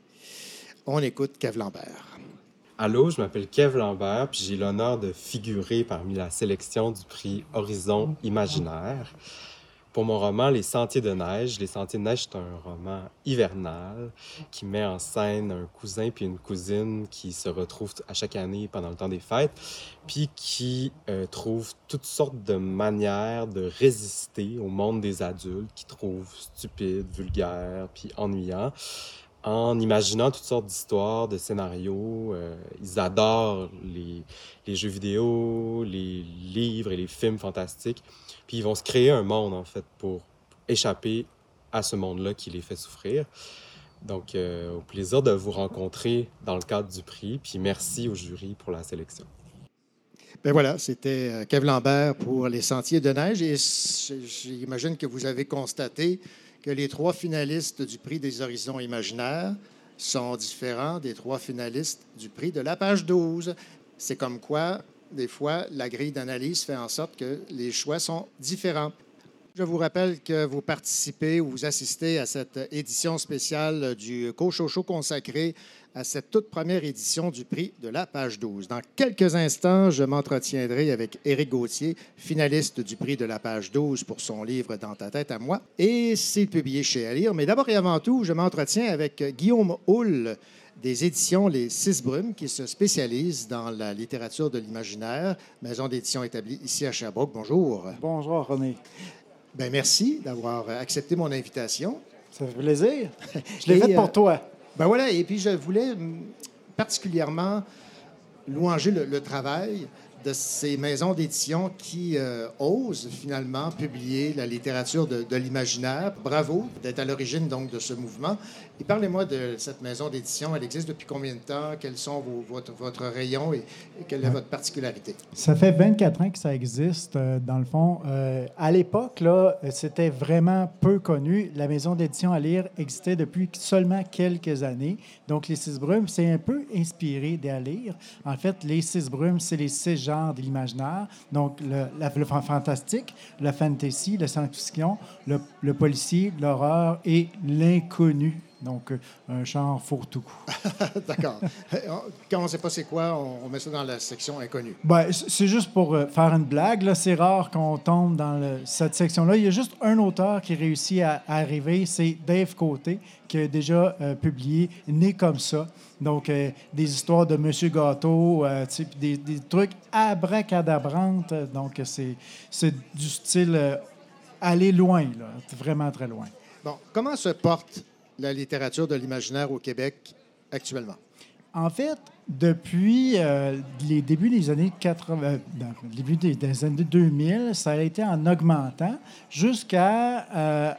On écoute Kev Lambert. Allô, je m'appelle Kev Lambert, puis j'ai l'honneur de figurer parmi la sélection du prix Horizon Imaginaire. Pour mon roman Les Sentiers de neige, Les Sentiers de neige, c'est un roman hivernal qui met en scène un cousin puis une cousine qui se retrouvent à chaque année pendant le temps des fêtes, puis qui euh, trouvent toutes sortes de manières de résister au monde des adultes qu'ils trouvent stupides, vulgaires puis ennuyants, en imaginant toutes sortes d'histoires, de scénarios. Euh, ils adorent les, les jeux vidéo, les livres et les films fantastiques. Puis ils vont se créer un monde, en fait, pour échapper à ce monde-là qui les fait souffrir. Donc, euh, au plaisir de vous rencontrer dans le cadre du prix. Puis merci au jury pour la sélection. Ben voilà, c'était Kev Lambert pour Les Sentiers de neige. Et j'imagine que vous avez constaté que les trois finalistes du prix des Horizons imaginaires sont différents des trois finalistes du prix de la page douze. C'est comme quoi, des fois, la grille d'analyse fait en sorte que les choix sont différents. Je vous rappelle que vous participez ou vous assistez à cette édition spéciale du Cochocho consacrée à cette toute première édition du prix de la page douze. Dans quelques instants, je m'entretiendrai avec Éric Gauthier, finaliste du prix de la page douze pour son livre « Dans ta tête à moi ». Et c'est publié chez À lire. Mais d'abord et avant tout, je m'entretiens avec Guillaume Houle, des éditions Les Six Brumes, qui se spécialisent dans la littérature de l'imaginaire, maison d'édition établie ici à Sherbrooke. Bonjour. Bonjour, René. Bien, merci d'avoir accepté mon invitation. Ça fait plaisir. Je l'ai faite pour euh, toi. Ben voilà, et puis je voulais particulièrement louanger le, le travail de ces maisons d'édition qui euh, osent finalement publier la littérature de, de l'imaginaire. Bravo d'être à l'origine donc de ce mouvement. Et parlez-moi de cette maison d'édition. Elle existe depuis combien de temps? Quels sont vos, votre, votre rayon et, et quelle est votre particularité? Ça fait vingt-quatre ans que ça existe, euh, dans le fond. Euh, à l'époque, là, c'était vraiment peu connu. La maison d'édition À lire existait depuis seulement quelques années. Donc, les Six Brumes, c'est un peu inspiré d'À lire. En fait, les Six Brumes, c'est les six genres de l'imaginaire. Donc, le, la, le fantastique, le fantasy, la science-fiction, le, le policier, l'horreur et l'inconnu. Donc, un genre fourre-tout. D'accord. Quand on ne sait pas c'est quoi, on met ça dans la section inconnue. Ben, c'est juste pour euh, faire une blague. Là. C'est rare qu'on tombe dans le, cette section-là. Il y a juste un auteur qui réussit à, à arriver, c'est Dave Côté, qui a déjà euh, publié « Né comme ça ». Donc, euh, des histoires de Monsieur Gâteau, euh, des, des trucs abracadabrantes. Donc, c'est, c'est du style euh, aller loin, là, vraiment très loin. Bon, comment se porte la littérature de l'imaginaire au Québec actuellement? En fait, depuis euh, les débuts des années quatre-vingts, euh, début des, des années deux mille, ça a été en augmentant jusqu'à euh,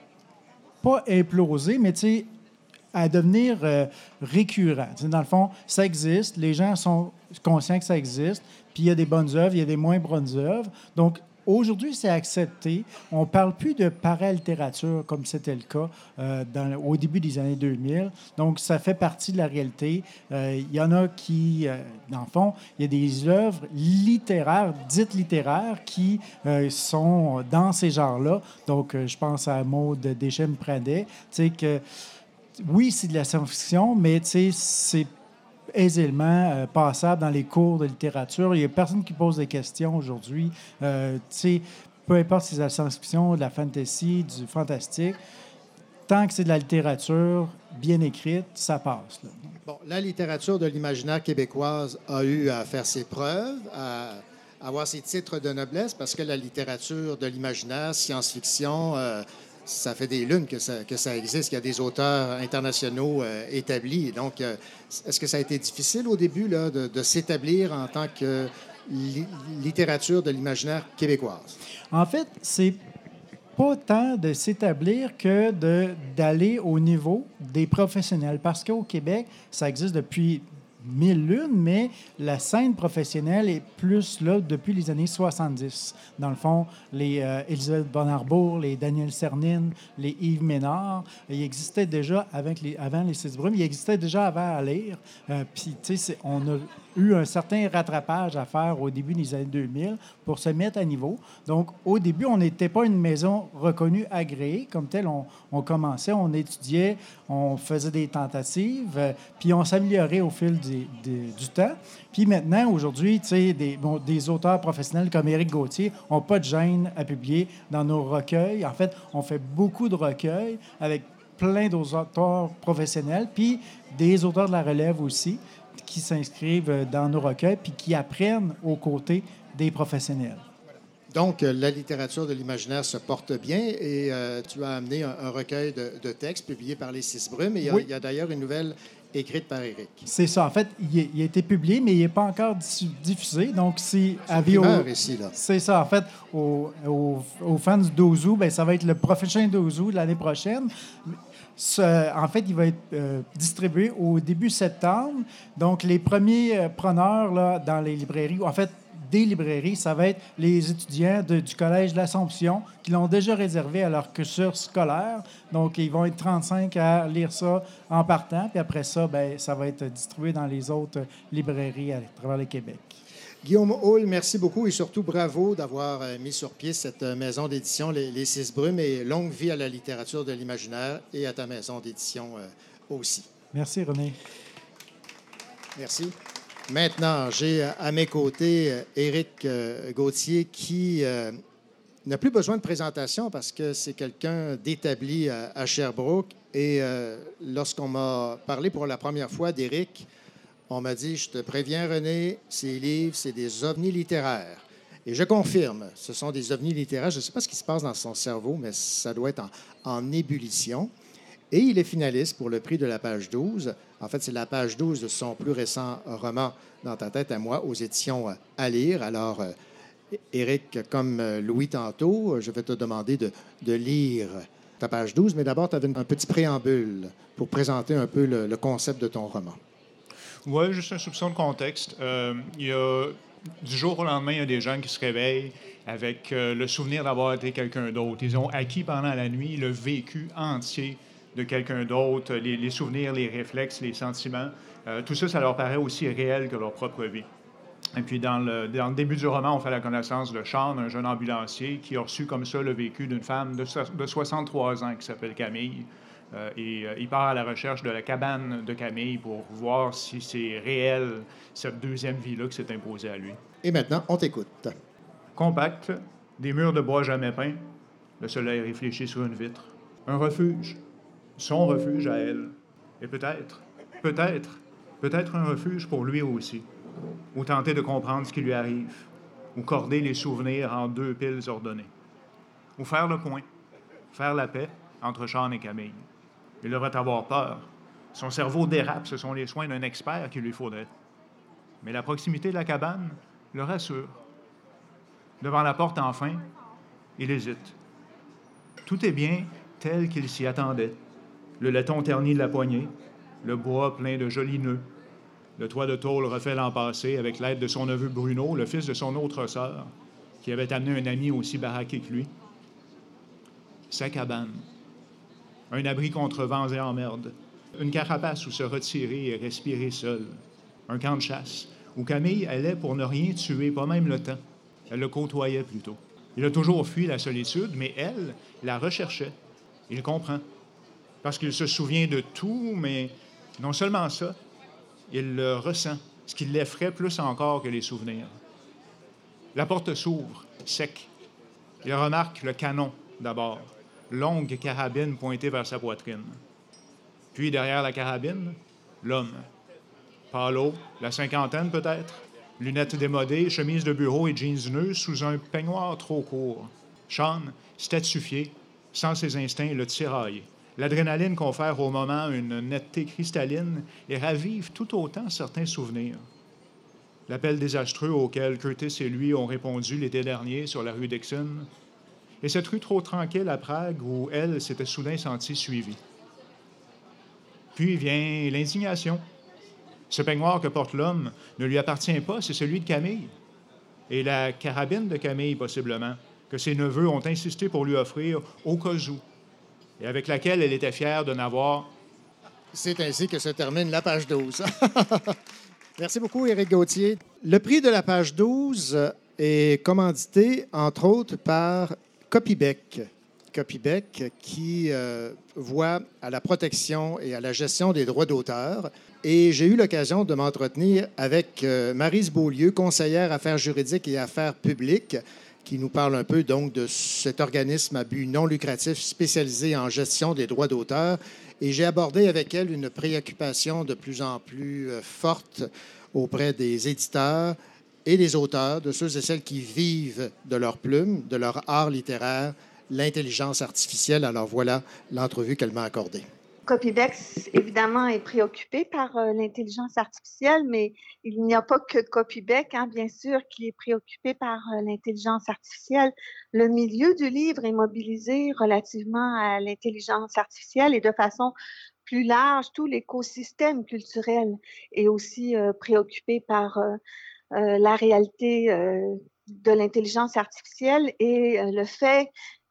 pas imploser, mais tu sais, à devenir euh, récurrent. T'sais, dans le fond, ça existe, les gens sont conscients que ça existe, puis il y a des bonnes œuvres, il y a des moins bonnes œuvres. Donc, aujourd'hui, c'est accepté. On ne parle plus de paralittérature comme c'était le cas euh, dans, au début des années deux mille. Donc, ça fait partie de la réalité. Euh, il y en a qui, euh, dans le fond, il y a des œuvres littéraires, dites littéraires, qui euh, sont dans ces genres-là. Donc, euh, je pense à Maud Deschênes-Pradet. Tu sais que, oui, c'est de la science-fiction, mais tu sais, c'est aisément euh, passable dans les cours de littérature. Il n'y a personne qui pose des questions aujourd'hui. Euh, tu sais, peu importe si c'est de la science-fiction, de la fantasy, du fantastique, tant que c'est de la littérature bien écrite, ça passe. Là. Bon, la littérature de l'imaginaire québécoise a eu à faire ses preuves, à avoir ses titres de noblesse, parce que la littérature de l'imaginaire, science-fiction, euh, ça fait des lunes que ça, que ça existe. Il y a des auteurs internationaux euh, établis. Donc, euh, est-ce que ça a été difficile au début là, de, de s'établir en tant que li- littérature de l'imaginaire québécoise? En fait, c'est pas tant de s'établir que de, d'aller au niveau des professionnels. Parce qu'au Québec, ça existe depuis mille lunes, mais la scène professionnelle est plus là depuis les années soixante-dix. Dans le fond, les euh, Élisabeth Bonarbour, les Daniel Cernine, les Yves Ménard, ils existaient déjà avec les, avant les Six Brumes, ils existaient déjà avant À lire. Euh, Puis, tu sais, on a eu un certain rattrapage à faire au début des années deux mille pour se mettre à niveau. Donc, au début, on n'était pas une maison reconnue, agréée. Comme telle, on, on commençait, on étudiait, on faisait des tentatives, euh, puis on s'améliorait au fil du des- des- du temps. Puis maintenant, aujourd'hui, tu sais, des, bon, des auteurs professionnels comme Éric Gauthier n'ont pas de gêne à publier dans nos recueils. En fait, on fait beaucoup de recueils avec plein d'auteurs professionnels, puis des auteurs de la relève aussi, qui s'inscrivent dans nos recueils, puis qui apprennent aux côtés des professionnels. Donc, euh, la littérature de l'imaginaire se porte bien et euh, tu as amené un, un recueil de, de textes publié par les Six Brumes. Et il y a, Oui. il y a d'ailleurs une nouvelle écrite par Éric. C'est ça. En fait, il, est- il a été publié, mais il n'est pas encore dis- diffusé. Donc, si avis aux- primeur ici, là. C'est ça. En fait, aux, aux- aux fans du douze août, ben, ça va être le prochain douze août de l'année prochaine. Ce- en fait, il va être euh, distribué au début septembre. Donc, les premiers euh, preneurs là, dans les librairies, ou en fait, des librairies, ça va être les étudiants de- du Collège de l'Assomption qui l'ont déjà réservé à leur cursus scolaire. Donc, ils vont être trente-cinq à lire ça en partant. Puis après ça, ben, ça va être distribué dans les autres librairies à travers le Québec. Guillaume Hull, merci beaucoup et surtout bravo d'avoir euh, mis sur pied cette euh, maison d'édition, les, les Six Brumes, et longue vie à la littérature de l'imaginaire et à ta maison d'édition euh, aussi. Merci, René. Merci. Maintenant, j'ai à mes côtés euh, Éric euh, Gauthier qui euh, n'a plus besoin de présentation parce que c'est quelqu'un d'établi à, à Sherbrooke. Et euh, lorsqu'on m'a parlé pour la première fois d'Éric, on m'a dit, je te préviens, René, ces livres, c'est des ovnis littéraires. Et je confirme, ce sont des ovnis littéraires. Je ne sais pas ce qui se passe dans son cerveau, mais ça doit être en, en ébullition. Et il est finaliste pour le prix de la page douze. En fait, c'est la page douze de son plus récent roman, Dans ta tête à moi, aux éditions euh, à lire. Alors, euh, Éric, comme euh, Louis tantôt, je vais te demander de, de lire ta page douze, mais d'abord, tu avais un petit préambule pour présenter un peu le, le concept de ton roman. Oui, juste un soupçon de contexte. Euh, il y a, du jour au lendemain, il y a des gens qui se réveillent avec euh, le souvenir d'avoir été quelqu'un d'autre. Ils ont acquis pendant la nuit le vécu entier de quelqu'un d'autre, les, les souvenirs, les réflexes, les sentiments. Euh, tout ça, ça leur paraît aussi réel que leur propre vie. Et puis, dans le, dans le début du roman, on fait la connaissance de Sean, un jeune ambulancier qui a reçu comme ça le vécu d'une femme de, so- de soixante-trois ans qui s'appelle Camille. Euh, et euh, il part à la recherche de la cabane de Camille pour voir si c'est réel, cette deuxième vie-là qui s'est imposée à lui. Et maintenant, on t'écoute. Compact, des murs de bois jamais peints, le soleil réfléchit sur une vitre. Un refuge, son refuge à elle. Et peut-être, peut-être, peut-être un refuge pour lui aussi. Ou tenter de comprendre ce qui lui arrive. Ou corder les souvenirs en deux piles ordonnées. Ou faire le point, faire la paix entre Sean et Camille. Il devrait avoir peur. Son cerveau dérape, ce sont les soins d'un expert qu'il lui faudrait. Mais la proximité de la cabane le rassure. Devant la porte, enfin, il hésite. Tout est bien tel qu'il s'y attendait. Le laiton terni de la poignée, le bois plein de jolis nœuds, le toit de tôle refait l'an passé avec l'aide de son neveu Bruno, le fils de son autre sœur, qui avait amené un ami aussi baraqué que lui. Sa cabane. Un abri contre vents et emmerdes. Une carapace où se retirer et respirer seul. Un camp de chasse où Camille allait pour ne rien tuer, pas même le temps. Elle le côtoyait plutôt. Il a toujours fui la solitude, mais elle la recherchait. Il comprend. Parce qu'il se souvient de tout, mais non seulement ça, il le ressent, ce qui l'effraie plus encore que les souvenirs. La porte s'ouvre, sec. Il remarque le canon, d'abord, longue carabine pointée vers sa poitrine. Puis, derrière la carabine, l'homme. Palo, la cinquantaine peut-être, lunettes démodées, chemise de bureau et jeans nœuds sous un peignoir trop court. Sean, statufié, sans ses instincts, le tiraille. L'adrénaline confère au moment une netteté cristalline et ravive tout autant certains souvenirs. L'appel désastreux auquel Curtis et lui ont répondu l'été dernier sur la rue Dixon, et cette rue trop tranquille à Prague où elle s'était soudain sentie suivie. Puis vient l'indignation. Ce peignoir que porte l'homme ne lui appartient pas, c'est celui de Camille. Et la carabine de Camille, possiblement, que ses neveux ont insisté pour lui offrir au cas où, et avec laquelle elle était fière de n'avoir... C'est ainsi que se termine la page douze. Merci beaucoup, Éric Gauthier. Le prix de la page douze est commandité, entre autres, par Copybec. Copybec qui euh, voit à la protection et à la gestion des droits d'auteur. Et j'ai eu l'occasion de m'entretenir avec euh, Maryse Beaulieu, conseillère affaires juridiques et affaires publiques, qui nous parle un peu donc de cet organisme à but non lucratif spécialisé en gestion des droits d'auteur. Et j'ai abordé avec elle une préoccupation de plus en plus euh, forte auprès des éditeurs et des auteurs, de ceux et celles qui vivent de leur plume, de leur art littéraire, l'intelligence artificielle. Alors voilà l'entrevue qu'elle m'a accordée. Copybec, évidemment, est préoccupé par euh, l'intelligence artificielle, mais il n'y a pas que Copybec, hein, bien sûr, qui est préoccupé par euh, l'intelligence artificielle. Le milieu du livre est mobilisé relativement à l'intelligence artificielle et de façon plus large, tout l'écosystème culturel est aussi euh, préoccupé par euh, euh, la réalité euh, de l'intelligence artificielle et euh, le fait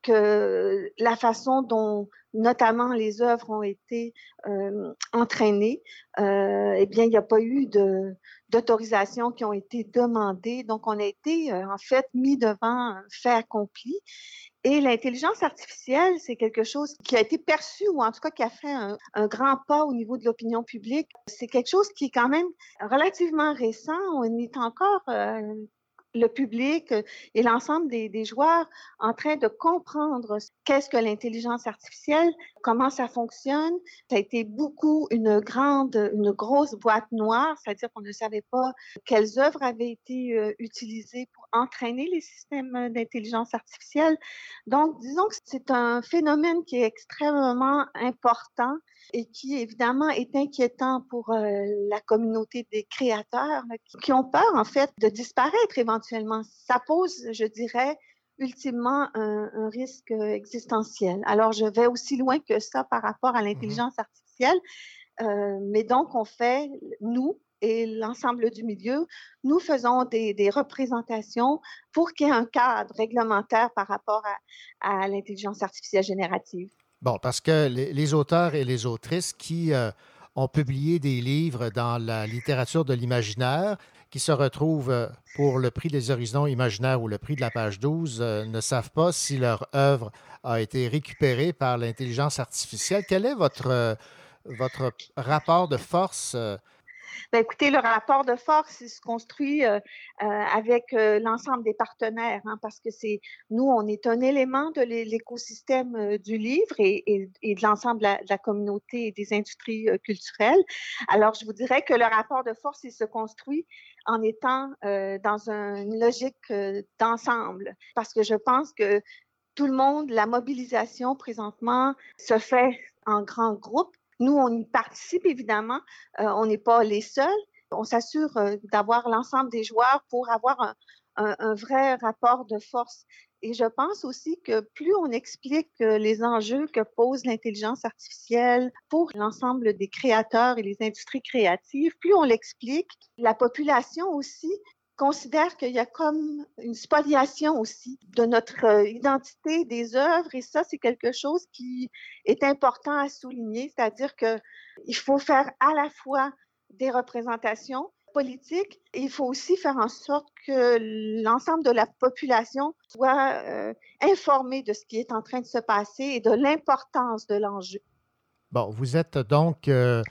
que la façon dont notamment les œuvres ont été euh, entraînées, euh, eh bien, il n'y a pas eu de, d'autorisation qui ont été demandées. Donc, on a été, euh, en fait, mis devant un fait accompli. Et l'intelligence artificielle, c'est quelque chose qui a été perçu, ou en tout cas qui a fait un, un grand pas au niveau de l'opinion publique. C'est quelque chose qui est quand même relativement récent. On est encore... Euh, le public et l'ensemble des, des joueurs en train de comprendre qu'est-ce que l'intelligence artificielle, comment ça fonctionne. Ça a été beaucoup une grande, une grosse boîte noire, c'est-à-dire qu'on ne savait pas quelles œuvres avaient été euh, utilisées pour entraîner les systèmes d'intelligence artificielle. Donc, disons que c'est un phénomène qui est extrêmement important et qui, évidemment, est inquiétant pour euh, la communauté des créateurs là, qui, qui ont peur, en fait, de disparaître éventuellement. Ça pose, je dirais, ultimement un, un risque existentiel. Alors, je vais aussi loin que ça par rapport à l'intelligence mmh. artificielle, euh, mais donc, on fait, nous et l'ensemble du milieu, nous faisons des, des représentations pour qu'il y ait un cadre réglementaire par rapport à, à l'intelligence artificielle générative. Bon, parce que les, les auteurs et les autrices qui euh, ont publié des livres dans la littérature de l'imaginaire, qui se retrouvent euh, pour le prix des Horizons imaginaires ou le prix de la page douze, euh, ne savent pas si leur œuvre a été récupérée par l'intelligence artificielle. Quel est votre, euh, votre rapport de force? Euh, Bien, écoutez, le rapport de force, il se construit euh, euh, avec euh, l'ensemble des partenaires, hein, parce que c'est nous, on est un élément de l'écosystème euh, du livre et, et, et de l'ensemble de, de la communauté et des industries euh, culturelles. Alors, je vous dirais que le rapport de force, il se construit en étant euh, dans un, une logique euh, d'ensemble, parce que je pense que tout le monde, la mobilisation présentement se fait en grand groupe. Nous, on y participe évidemment, euh, on n'est pas les seuls. On s'assure euh, d'avoir l'ensemble des joueurs pour avoir un, un, un vrai rapport de force. Et je pense aussi que plus on explique euh, les enjeux que pose l'intelligence artificielle pour l'ensemble des créateurs et les industries créatives, plus on l'explique, la population aussi considère qu'il y a comme une spoliation aussi de notre euh, identité des œuvres et ça, c'est quelque chose qui est important à souligner, c'est-à-dire qu'il faut faire à la fois des représentations politiques et il faut aussi faire en sorte que l'ensemble de la population soit euh, informée de ce qui est en train de se passer et de l'importance de l'enjeu. Bon, vous êtes donc euh,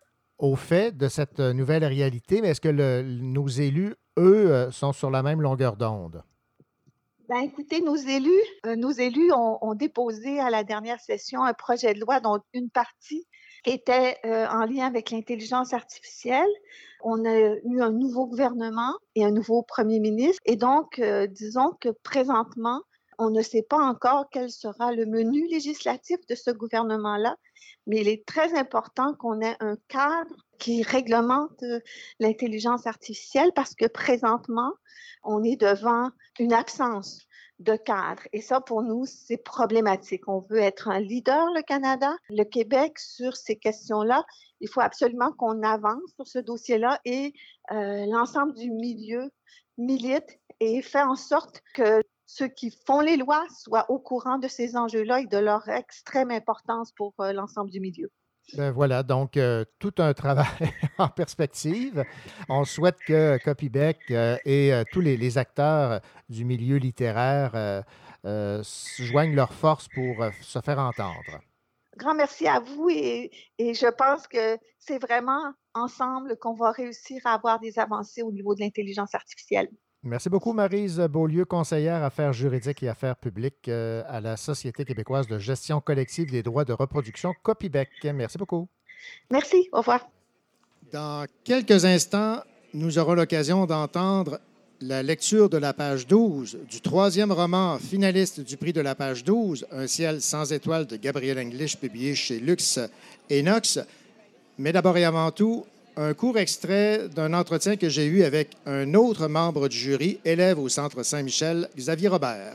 au fait de cette nouvelle réalité, mais est-ce que le, nos élus eux, sont sur la même longueur d'onde? Bien, écoutez, nos élus, euh, nos élus ont, ont déposé à la dernière session un projet de loi dont une partie était euh, en lien avec l'intelligence artificielle. On a eu un nouveau gouvernement et un nouveau premier ministre. Et donc, euh, disons que présentement, on ne sait pas encore quel sera le menu législatif de ce gouvernement-là, mais il est très important qu'on ait un cadre qui réglemente l'intelligence artificielle parce que présentement, on est devant une absence de cadre. Et ça, pour nous, c'est problématique. On veut être un leader, le Canada, le Québec, sur ces questions-là. Il faut absolument qu'on avance sur ce dossier-là et euh, l'ensemble du milieu milite et fait en sorte que ceux qui font les lois soient au courant de ces enjeux-là et de leur extrême importance pour euh, l'ensemble du milieu. Ben voilà, donc euh, tout un travail en perspective. On souhaite que Copybec euh, et euh, tous les, les acteurs du milieu littéraire euh, euh, joignent leurs forces pour euh, se faire entendre. Grand merci à vous et, et je pense que c'est vraiment ensemble qu'on va réussir à avoir des avancées au niveau de l'intelligence artificielle. Merci beaucoup, Maryse Beaulieu, conseillère affaires juridiques et affaires publiques euh, à la Société québécoise de gestion collective des droits de reproduction, Copybec. Merci beaucoup. Merci, au revoir. Dans quelques instants, nous aurons l'occasion d'entendre la lecture de la page douze du troisième roman finaliste du prix de la page douze, Un ciel sans étoiles de Gabriel English, publié chez Lux et Nox. Mais d'abord et avant tout, un court extrait d'un entretien que j'ai eu avec un autre membre du jury, élève au Centre Saint-Michel, Xavier Robert.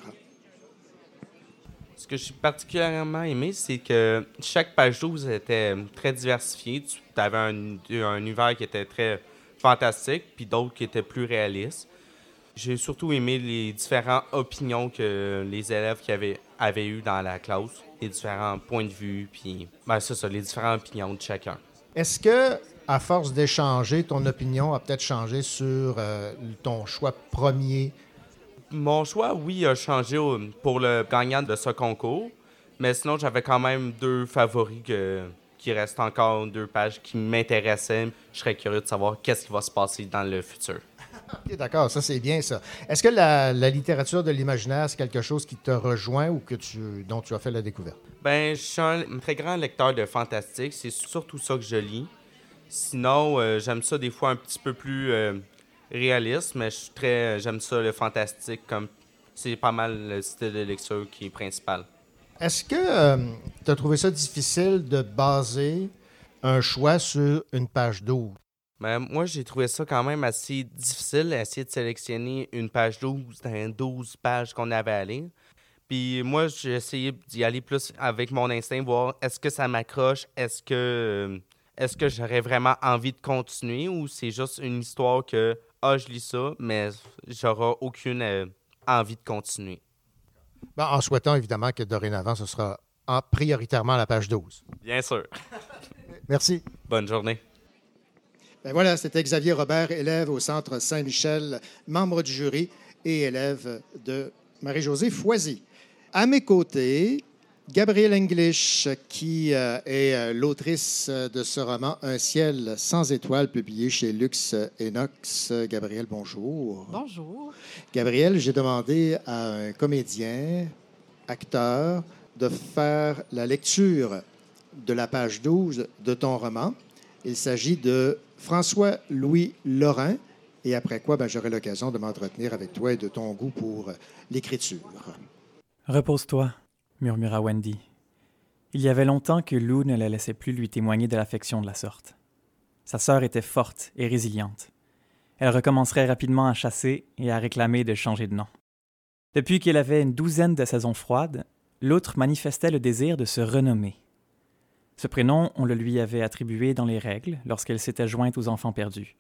Ce que j'ai particulièrement aimé, c'est que chaque page douze était très diversifiée. Tu avais un, un univers qui était très fantastique, puis d'autres qui étaient plus réalistes. J'ai surtout aimé les différentes opinions que les élèves qui avaient, avaient eues dans la classe, les différents points de vue, puis ben, c'est ça, les différentes opinions de chacun. Est-ce que, à force d'échanger, ton opinion a peut-être changé sur euh, ton choix premier? Mon choix, oui, a changé au, pour le gagnant de ce concours, mais sinon, j'avais quand même deux favoris que, qui restent encore, deux pages qui m'intéressaient. Je serais curieux de savoir qu'est-ce qui va se passer dans le futur. OK, d'accord, ça c'est bien ça. Est-ce que la, la littérature de l'imaginaire, c'est quelque chose qui te rejoint ou que tu, dont tu as fait la découverte? Ben, je suis un très grand lecteur de fantastique, c'est surtout ça que je lis. Sinon, euh, j'aime ça des fois un petit peu plus euh, réaliste, mais je suis très, j'aime ça le fantastique, comme c'est pas mal le style de lecture qui est principal. Est-ce que euh, tu as trouvé ça difficile de baser un choix sur une page douze? Ben, moi, j'ai trouvé ça quand même assez difficile, essayer de sélectionner une page douze dans douze pages qu'on avait à lire. Puis moi, j'ai essayé d'y aller plus avec mon instinct, voir est-ce que ça m'accroche, est-ce que est-ce que j'aurais vraiment envie de continuer ou c'est juste une histoire que, ah, je lis ça, mais j'aurai aucune euh, envie de continuer. Ben, en souhaitant évidemment que dorénavant, ce sera en prioritairement la page douze. Bien sûr. Merci. Bonne journée. Ben voilà, c'était Xavier Robert, élève au Centre Saint-Michel, membre du jury et élève de Marie-Josée Foisy. À mes côtés, Gabriel English, qui euh, est euh, l'autrice de ce roman Un ciel sans étoiles, publié chez Lux et Nox. Gabriel, bonjour. Bonjour. Gabriel, j'ai demandé à un comédien, acteur, de faire la lecture de la page douze de ton roman. Il s'agit de François-Louis Lorrain. Et après quoi, ben, j'aurai l'occasion de m'entretenir avec toi et de ton goût pour l'écriture. Repose-toi, murmura Wendy. Il y avait longtemps que Lou ne la laissait plus lui témoigner de l'affection de la sorte. Sa sœur était forte et résiliente. Elle recommencerait rapidement à chasser et à réclamer de changer de nom. Depuis qu'elle avait une douzaine de saisons froides, l'autre manifestait le désir de se renommer. Ce prénom, on le lui avait attribué dans les règles lorsqu'elle s'était jointe aux enfants perdus.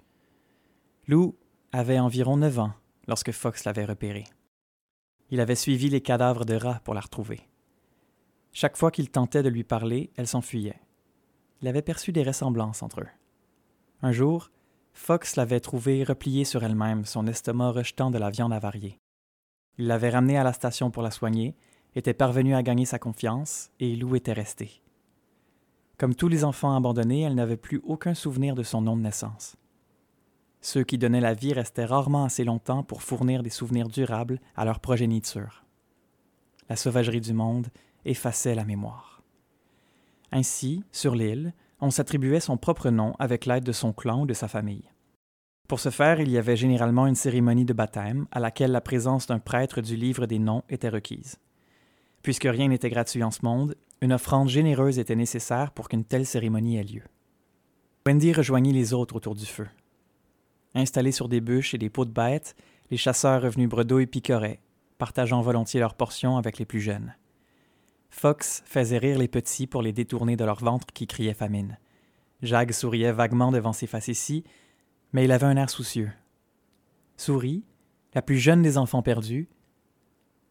Lou avait environ neuf ans lorsque Fox l'avait repérée. Il avait suivi les cadavres de rats pour la retrouver. Chaque fois qu'il tentait de lui parler, elle s'enfuyait. Il avait perçu des ressemblances entre eux. Un jour, Fox l'avait trouvée repliée sur elle-même, son estomac rejetant de la viande avariée. Il l'avait ramenée à la station pour la soigner, était parvenu à gagner sa confiance, et Lou était restée. Comme tous les enfants abandonnés, elle n'avait plus aucun souvenir de son nom de naissance. Ceux qui donnaient la vie restaient rarement assez longtemps pour fournir des souvenirs durables à leur progéniture. La sauvagerie du monde effaçait la mémoire. Ainsi, sur l'île, on s'attribuait son propre nom avec l'aide de son clan ou de sa famille. Pour ce faire, il y avait généralement une cérémonie de baptême à laquelle la présence d'un prêtre du livre des noms était requise. Puisque rien n'était gratuit en ce monde, une offrande généreuse était nécessaire pour qu'une telle cérémonie ait lieu. Wendy rejoignit les autres autour du feu. Installés sur des bûches et des peaux de bêtes, les chasseurs revenus bredouilles picoraient, partageant volontiers leurs portions avec les plus jeunes. Fox faisait rire les petits pour les détourner de leur ventre qui criait famine. Jag souriait vaguement devant ses facéties, mais il avait un air soucieux. Souris, la plus jeune des enfants perdus.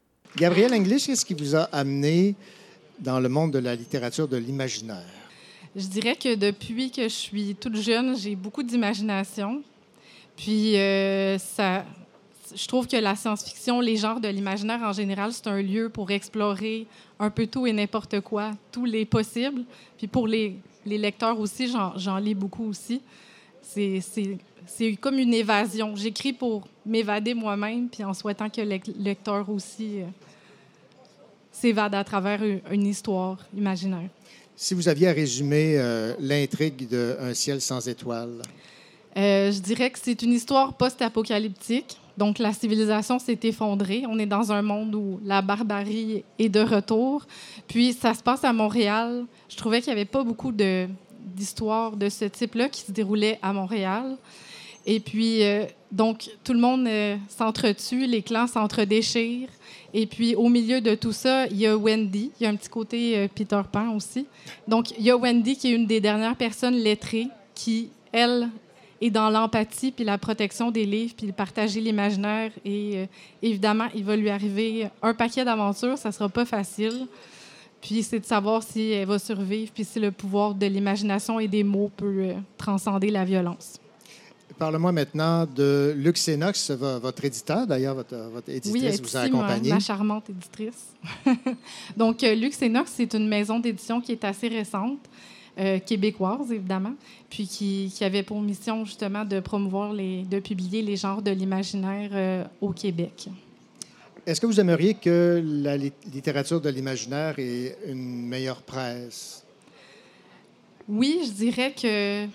Gabriel English, qu'est-ce qui vous a amené dans le monde de la littérature de l'imaginaire? Je dirais que depuis que je suis toute jeune, j'ai beaucoup d'imagination. Puis, euh, ça, je trouve que la science-fiction, les genres de l'imaginaire en général, c'est un lieu pour explorer un peu tout et n'importe quoi, tous les possibles. Puis pour les, les lecteurs aussi, j'en, j'en lis beaucoup aussi. C'est, c'est, c'est comme une évasion. J'écris pour m'évader moi-même, puis en souhaitant que le lecteur aussi euh, s'évade à travers une histoire imaginaire. Si vous aviez à résumer euh, l'intrigue de Un ciel sans étoiles. Euh, je dirais que c'est une histoire post-apocalyptique. Donc, la civilisation s'est effondrée. On est dans un monde où la barbarie est de retour. Puis, ça se passe à Montréal. Je trouvais qu'il n'y avait pas beaucoup de, d'histoires de ce type-là qui se déroulaient à Montréal. Et puis, euh, donc, tout le monde euh, s'entretue, les clans s'entredéchirent. Et puis, au milieu de tout ça, il y a Wendy. Il y a un petit côté euh, Peter Pan aussi. Donc, il y a Wendy qui est une des dernières personnes lettrées qui, elle, est dans l'empathie puis la protection des livres puis partager l'imaginaire. Et euh, évidemment, il va lui arriver un paquet d'aventures. Ça sera pas facile. Puis, c'est de savoir si elle va survivre puis si le pouvoir de l'imagination et des mots peut euh, transcender la violence. Parle-moi maintenant de Luxenox, votre éditeur, d'ailleurs, votre, votre éditrice oui, vous a accompagné. Ma, ma charmante éditrice. Donc, euh, Luxenox, c'est une maison d'édition qui est assez récente, euh, québécoise, évidemment, puis qui, qui avait pour mission, justement, de promouvoir, les, de publier les genres de l'imaginaire euh, au Québec. Est-ce que vous aimeriez que la littérature de l'imaginaire ait une meilleure presse? Oui, je dirais que...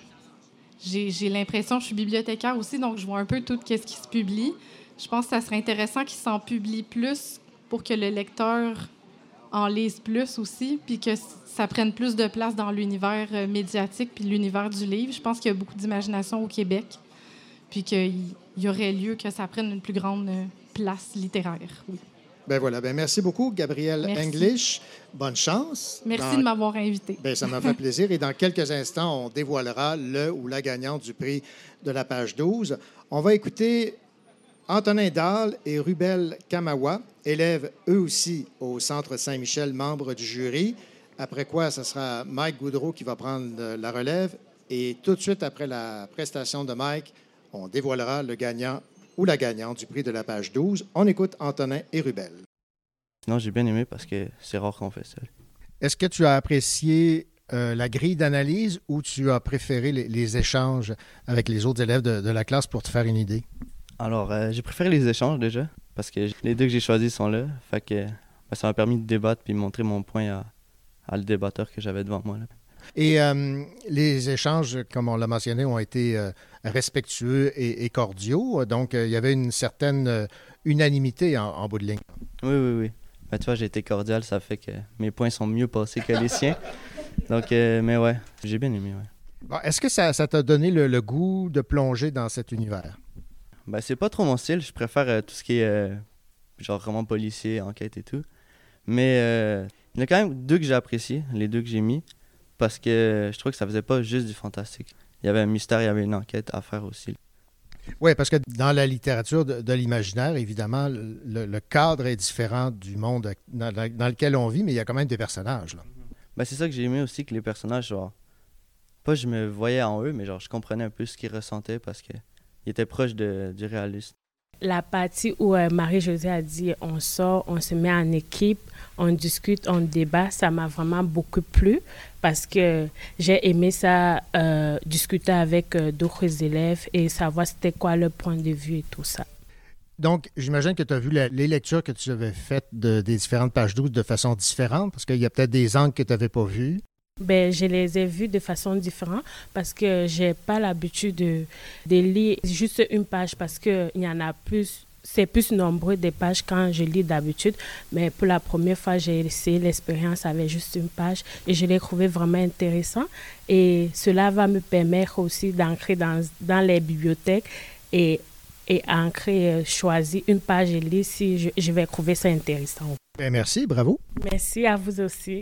J'ai, j'ai l'impression, je suis bibliothécaire aussi, donc je vois un peu tout ce qui se publie. Je pense que ça serait intéressant qu'il s'en publie plus pour que le lecteur en lise plus aussi, puis que ça prenne plus de place dans l'univers médiatique puis l'univers du livre. Je pense qu'il y a beaucoup d'imagination au Québec, puis qu'il y aurait lieu que ça prenne une plus grande place littéraire. Oui. Ben voilà. Ben merci beaucoup, Gabrielle merci. English. Bonne chance. Merci dans... de m'avoir invité. Ben ça m'a fait plaisir. Et dans quelques instants, on dévoilera le ou la gagnante du prix de la page douze. On va écouter Antonin Dahl et Rubel Kamawa, élèves eux aussi au Centre Saint-Michel, membres du jury. Après quoi, ce sera Mike Goudreau qui va prendre la relève. Et tout de suite après la prestation de Mike, on dévoilera le gagnant ou la gagnante du prix de la page douze. On écoute Antonin et Rubel. Sinon, j'ai bien aimé parce que c'est rare qu'on fait ça. Est-ce que tu as apprécié euh, la grille d'analyse ou tu as préféré les, les échanges avec les autres élèves de, de la classe pour te faire une idée? Alors, euh, j'ai préféré les échanges déjà parce que les deux que j'ai choisis sont là. Fait que ben, ça m'a permis de débattre puis de montrer mon point à, à le débatteur que j'avais devant moi, là. Et euh, les échanges, comme on l'a mentionné, ont été euh, respectueux et, et cordiaux. Donc, euh, il y avait une certaine euh, unanimité en, en bout de ligne. Oui, oui, oui. Ben, tu vois, j'ai été cordial. Ça fait que mes points sont mieux passés que les siens. Donc, euh, mais ouais, j'ai bien aimé, ouais. Bon, est-ce que ça, ça t'a donné le, le goût de plonger dans cet univers? Ben, c'est pas trop mon style. Je préfère euh, tout ce qui est euh, genre roman policier, enquête et tout. Mais euh, il y en a quand même deux que j'ai appréciés, les deux que j'ai mis. Parce que je trouvais que ça faisait pas juste du fantastique. Il y avait un mystère, il y avait une enquête à faire aussi. Oui, parce que dans la littérature de, de l'imaginaire, évidemment, le, le cadre est différent du monde dans, dans lequel on vit, mais il y a quand même des personnages, là. Ben, c'est ça que j'ai aimé aussi, que les personnages, genre, pas je me voyais en eux, mais genre, je comprenais un peu ce qu'ils ressentaient parce qu'ils étaient proches de, du réalisme. La partie où euh, Marie-Josée a dit on sort, on se met en équipe, on discute, on débat, ça m'a vraiment beaucoup plu parce que j'ai aimé ça, euh, discuter avec euh, d'autres élèves et savoir c'était quoi leur point de vue et tout ça. Donc, j'imagine que tu as vu la, les lectures que tu avais faites de, des différentes pages douze de façon différente parce qu'il y a peut-être des angles que tu n'avais pas vus. Ben, je les ai vus de façon différente parce que j'ai pas l'habitude de, de lire juste une page parce qu'il y en a plus, c'est plus nombreux des pages quand je lis d'habitude. Mais pour la première fois, j'ai essayé l'expérience avec juste une page et je l'ai trouvé vraiment intéressant. Et cela va me permettre aussi d'ancrer dans, dans les bibliothèques et, et ancrer, choisir une page et lire si je, je vais trouver ça intéressant. Ben merci, bravo. Merci à vous aussi.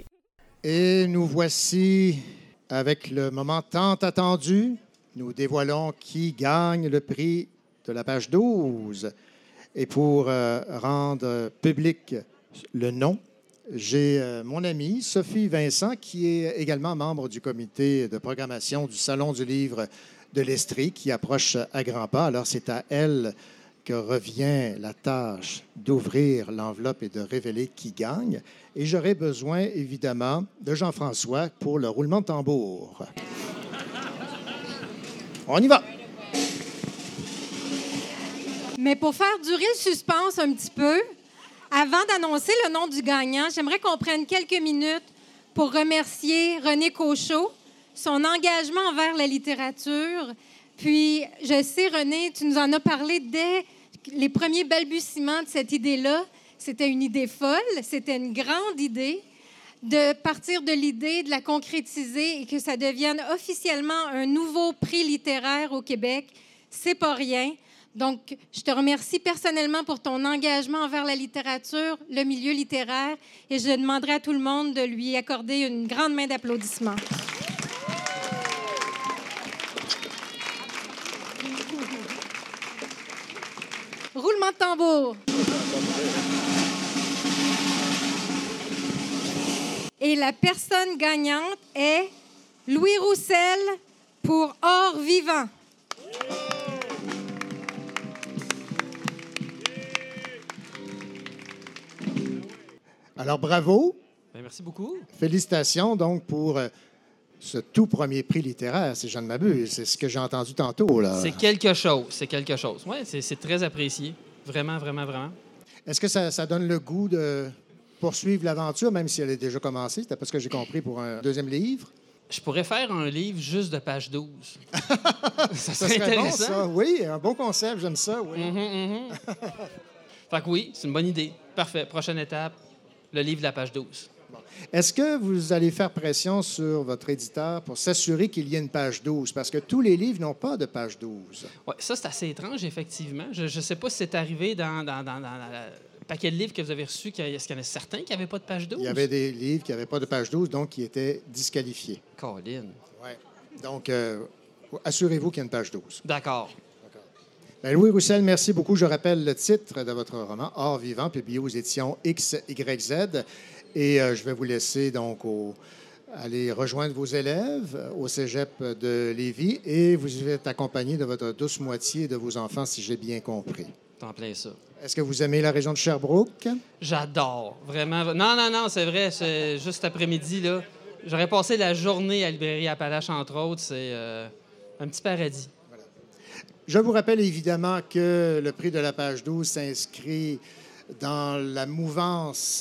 Et nous voici avec le moment tant attendu. Nous dévoilons qui gagne le prix de la page douze. Et pour euh, rendre public le nom J'ai euh, mon amie Sophie Vincent, qui est également membre du comité de programmation du Salon du livre de l'Estrie, qui approche à grands pas. Alors, c'est à elle que revient la tâche d'ouvrir l'enveloppe et de révéler qui gagne. Et j'aurai besoin, évidemment, de Jean-François pour le roulement de tambour. On y va! Mais pour faire durer le suspense un petit peu, avant d'annoncer le nom du gagnant, j'aimerais qu'on prenne quelques minutes pour remercier René Cochot, son engagement envers la littérature. Puis, je sais, René, tu nous en as parlé dès les premiers balbutiements de cette idée-là. C'était une idée folle, c'était une grande idée. De partir de l'idée, de la concrétiser et que ça devienne officiellement un nouveau prix littéraire au Québec, c'est pas rien. Donc, je te remercie personnellement pour ton engagement envers la littérature, le milieu littéraire, et je demanderai à tout le monde de lui accorder une grande main d'applaudissements. Roulement de tambour. Et la personne gagnante est Louis Roussel pour Or vivant. Alors, bravo. Bien, merci beaucoup. Félicitations, donc, pour euh, ce tout premier prix littéraire, si je ne m'abuse. C'est ce que j'ai entendu tantôt, là. C'est quelque chose, c'est quelque chose. Oui, c'est, c'est très apprécié. Vraiment, vraiment, vraiment. Est-ce que ça, ça donne le goût de poursuivre l'aventure, même si elle est déjà commencée? C'était pas ce que j'ai compris pour un deuxième livre. Je pourrais faire un livre juste de page douze. ça Ça serait serait bon, intéressant. ça. Oui, un bon concept, j'aime ça, oui. Mhm, mhm. Fait que oui, c'est une bonne idée. Parfait. Prochaine étape, le livre de la page douze. Est-ce que vous allez faire pression sur votre éditeur pour s'assurer qu'il y ait une page douze? Parce que tous les livres n'ont pas de page douze. Oui, ça, c'est assez étrange, effectivement. Je ne sais pas si c'est arrivé dans, dans, dans, dans le paquet de livres que vous avez reçus. Est-ce qu'il y en a certains qui n'avaient pas de page douze? Il y avait des livres qui n'avaient pas de page douze, donc qui étaient disqualifiés. Colin. Oui. Donc, euh, assurez-vous qu'il y a une page douze. D'accord. Bien, Louis Roussel, merci beaucoup. Je rappelle le titre de votre roman, Or vivant, publié aux éditions X Y Z. Et euh, je vais vous laisser donc au, aller rejoindre vos élèves au cégep de Lévis. Et vous êtes accompagné de votre douce moitié et de vos enfants, si j'ai bien compris. T'en plein ça. Est-ce que vous aimez la région de Sherbrooke? J'adore. Vraiment. Non, non, non, c'est vrai. C'est juste cet après-midi, là. J'aurais passé la journée à Librairie Appalaches, entre autres. C'est euh, un petit paradis. Je vous rappelle évidemment que le prix de la page douze s'inscrit dans la mouvance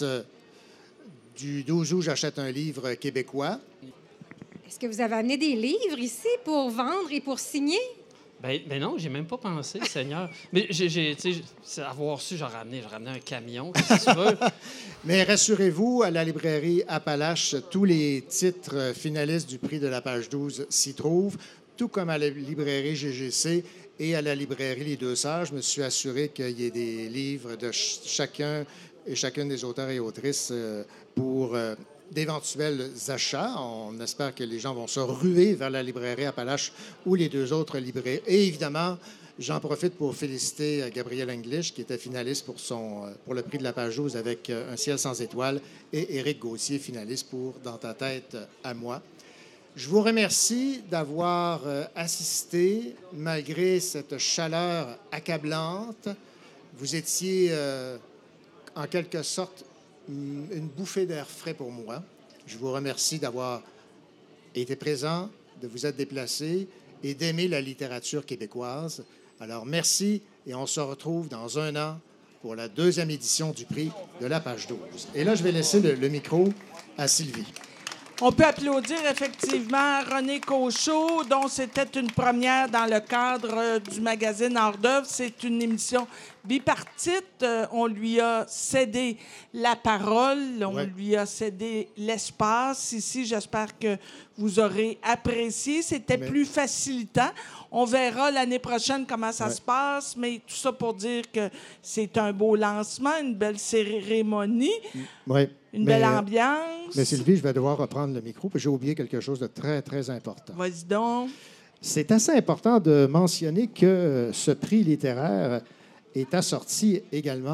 du douze août, j'achète un livre québécois. Est-ce que vous avez amené des livres ici pour vendre et pour signer? Ben, ben non, j'ai même pas pensé, Seigneur. Mais j'ai, j'ai tu sais, avoir su, j'aurais ramené, j'aurais ramené un camion, si tu veux. Mais rassurez-vous, à la librairie Appalaches, tous les titres finalistes du prix de la page douze s'y trouvent, tout comme à la librairie G G C et à la librairie Les Deux Sœurs. Je me suis assuré qu'il y ait des livres de ch- chacun et chacune des auteurs et autrices euh, pour euh, d'éventuels achats. On espère que les gens vont se ruer vers la librairie Appalaches ou les deux autres librairies. Et évidemment, j'en profite pour féliciter euh, Gabriel English, qui était finaliste pour, son, euh, pour le prix de la page douze avec euh, Un ciel sans étoiles, et Éric Gauthier, finaliste pour Dans ta tête euh, à moi. Je vous remercie d'avoir euh, assisté, malgré cette chaleur accablante. Vous étiez, euh, en quelque sorte, une bouffée d'air frais pour moi. Je vous remercie d'avoir été présent, de vous être déplacé et d'aimer la littérature québécoise. Alors, merci et on se retrouve dans un an pour la deuxième édition du prix de la page douze. Et là, je vais laisser le, le micro à Sylvie. On peut applaudir effectivement René Cochot, dont c'était une première dans le cadre du magazine Hors d'œuvre. C'est une émission bipartite. Euh, on lui a cédé la parole, on ouais. lui a cédé l'espace. Ici, j'espère que vous aurez apprécié. C'était mais... plus facilitant. On verra l'année prochaine comment ça ouais. se passe, mais tout ça pour dire que c'est un beau lancement, une belle cérémonie. Oui. Une mais, belle ambiance. Mais Sylvie, je vais devoir reprendre le micro, parce que j'ai oublié quelque chose de très, très important. Vas-y donc. C'est assez important de mentionner que ce prix littéraire est assorti également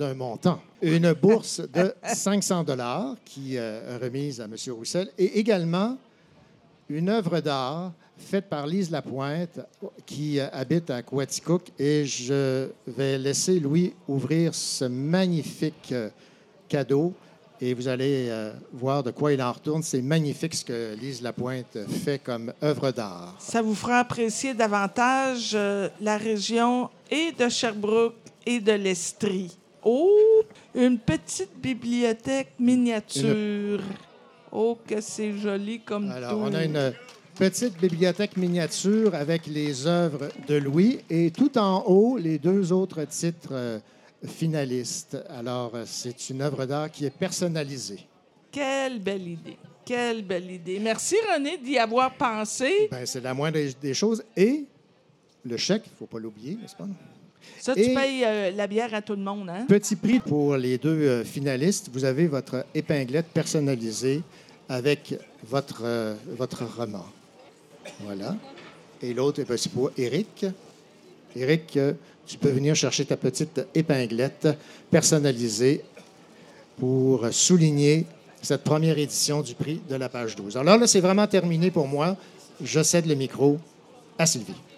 d'un montant. Une bourse de cinq cents dollars qui euh, est remise à M. Roussel et également une œuvre d'art faite par Lise Lapointe qui euh, habite à Coaticook. Et je vais laisser Louis ouvrir ce magnifique euh, cadeau et vous allez euh, voir de quoi il en retourne. C'est magnifique ce que Lise Lapointe fait comme œuvre d'art. Ça vous fera apprécier davantage euh, la région et de Sherbrooke et de l'Estrie. Oh, une petite bibliothèque miniature. Une... Oh, que c'est joli comme tout. Alors, on a une petite bibliothèque miniature avec les œuvres de Louis et tout en haut, les deux autres titres euh, finalistes. Alors, euh, c'est une œuvre d'art qui est personnalisée. Quelle belle idée. Quelle belle idée. Merci, René, d'y avoir pensé. Bien, c'est la moindre des choses. Et le chèque, il ne faut pas l'oublier, n'est-ce pas? Ça, tu Et payes euh, la bière à tout le monde, hein? Petit prix pour les deux euh, finalistes. Vous avez votre épinglette personnalisée avec votre, euh, votre roman. Voilà. Et l'autre, eh bien, c'est pour Éric. Éric, euh, tu peux venir chercher ta petite épinglette personnalisée pour souligner cette première édition du prix de la page douze. Alors là, c'est vraiment terminé pour moi. Je cède le micro à Sylvie.